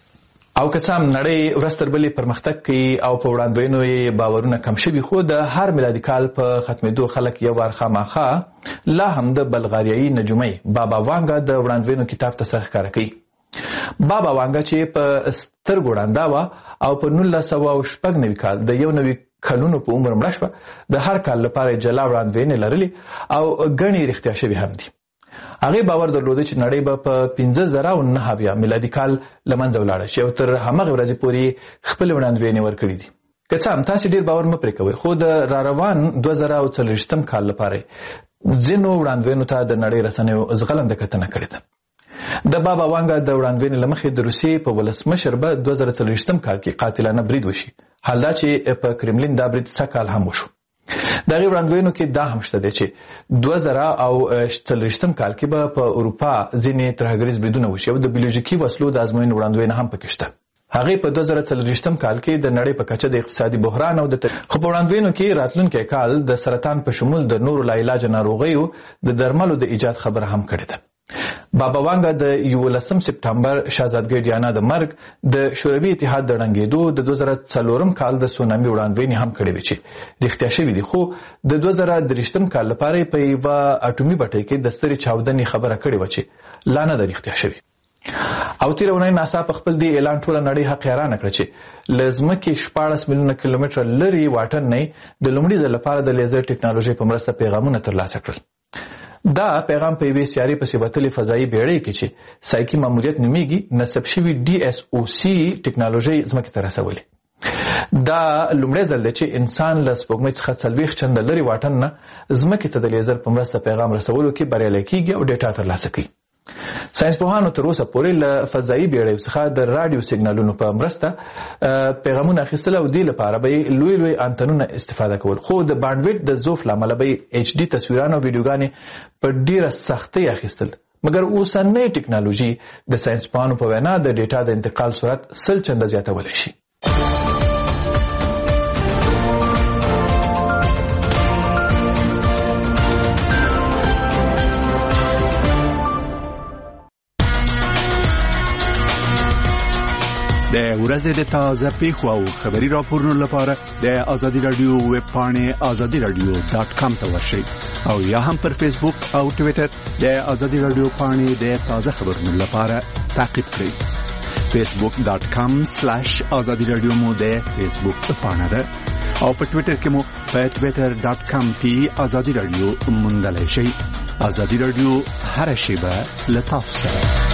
او که څه هم نړۍ ورځ تر بلې پرمختګ کوي او په وړاندوینو یې باورونه کم شوي، خو د هر میلادي کال په ختمېدو خلک یو وار خامخا لا هم د بلغاریایي نجومۍ بابا وانګا د وړاندوینو کتاب ته سر ښکاره کوي. بابا وانګا چې په سترګو ړنده وه او په نولس سوه شپږ نوي کال د یو نوي کلونو په عمر مړه شوه، د هر کال لپاره یې جلا وړاندوینې لرلې او ګڼې رښتیا شوي هم دي. هغې باور درلوده چې نړۍ به په پنځه زره او نهه اویا میلادي کال له منځه ولاړه شي او تر همغې ورځې پورې خپلې وړاندوینې ورکړي دي. که څه هم تاسې ډېر باور مه پرې کوئ، خو د راروان دوه زره او څلوېښتم کال لپاره ځینو وړاندوینو ته د نړۍ رسنیو زغلنده کتنه کړې ده. د بابا وانګا د وړاندوینې له مخې د روسیې په ولسمشر به دوه زره څلوېښتم کال کې قاتلانه برید وشي، حال دا چې په کرملین دا برید سږ کال هم وشو. د هغې وړاندوینو کې دا هم شته دی چې دوه زره او څلوېښتم کال کې به په اروپا ځینې ترهګریز بریدونه وشي او د بیولوژیکي وسلو د ازموینې وړاندوینه هم پکې شته. هغې په دوه زره څلوېښتم کال کې د نړۍ په کچه د اقتصادي بحران او د خو په وړاندوینو کې راتلونکی کال د سرطان په شمول د نورو لاعلاجه ناروغیو د درملو د ایجاد خبره هم کړې ده. بابا وانګا د یولسم سپټمبر شهزادګۍ ډیانا د مرګ د شوروي اتحاد د ړنګېدو د دوه زره څلورم کال د سونامي وړاندوینې هم کړې وې چې رښتیا شوي دي، خو د دوه زره دېرشتم کال لپاره په یوه اټومي بټۍ کې د سترې چاودنې خبره کړې وه چې لا نه ده رښتیا شوې. او تېره اونۍ ناسا په خپل دې اعلان ټوله نړۍ حق حیرانه کړه چې له ځمکې شپاړس میلیونه کیلومتره لرې واټن نه د لومړي ځل لپاره د لیزر ټکنالوژۍ په مرسته پیغامونه ترلاسه کړل. دا پیغام په یوې سیارې پسې وتلې فضایي بیړۍ کې چې سایکي ماموریت نومیږي نصب شوي ډي اس او سي ټکنالوژۍ ځمکې ته رسولې. دا لومړی ځل دی چې انسان له سپوږمۍ څخه څلوېښت چنده لرې واټن نه ځمکې ته د لیزر په مرسته پیغام رسولو کې بریالی کیږي او ډیټا ترلاسه کوي. ساينس پوهانو تر اوسه پورې له فضایي بیړیو څخه د رادیو سیګنالونو په مرسته پیغامونه اخیستل او دې لپاره به لوی لوی انتنونه استفاده کول، خو د بانډویډ د ضعف له امله به ایچ ډي تصویرونه او ویډیوګانې په ډیره سختۍ اخیستل. مګر اوسنۍ ټکنالوژي د ساينس پوهانو په وینا د ډیټا د انتقال سرعت سل چنده زیاتولی شي. د ورځې د تازه پیښو او خبري راپورونو لپاره د آزادي رادیو ویب پاڼې آزادي رادیو ډاټ کام ته ورشئ او یا هم پر فیسبوک او ټویټر د آزادي رادیو پاڼې د تازه خبرونو لپاره تعقیب کړئ. فیسبوک ډاټ کام سلاش آزادي رادیو مو د فیسبوک پاڼه ده او په ټویټر کې مو په ټویټر ډاټ کام کې آزادي رادیو موندلی شئ. آزادي رادیو هر شیبه له تاسو سره.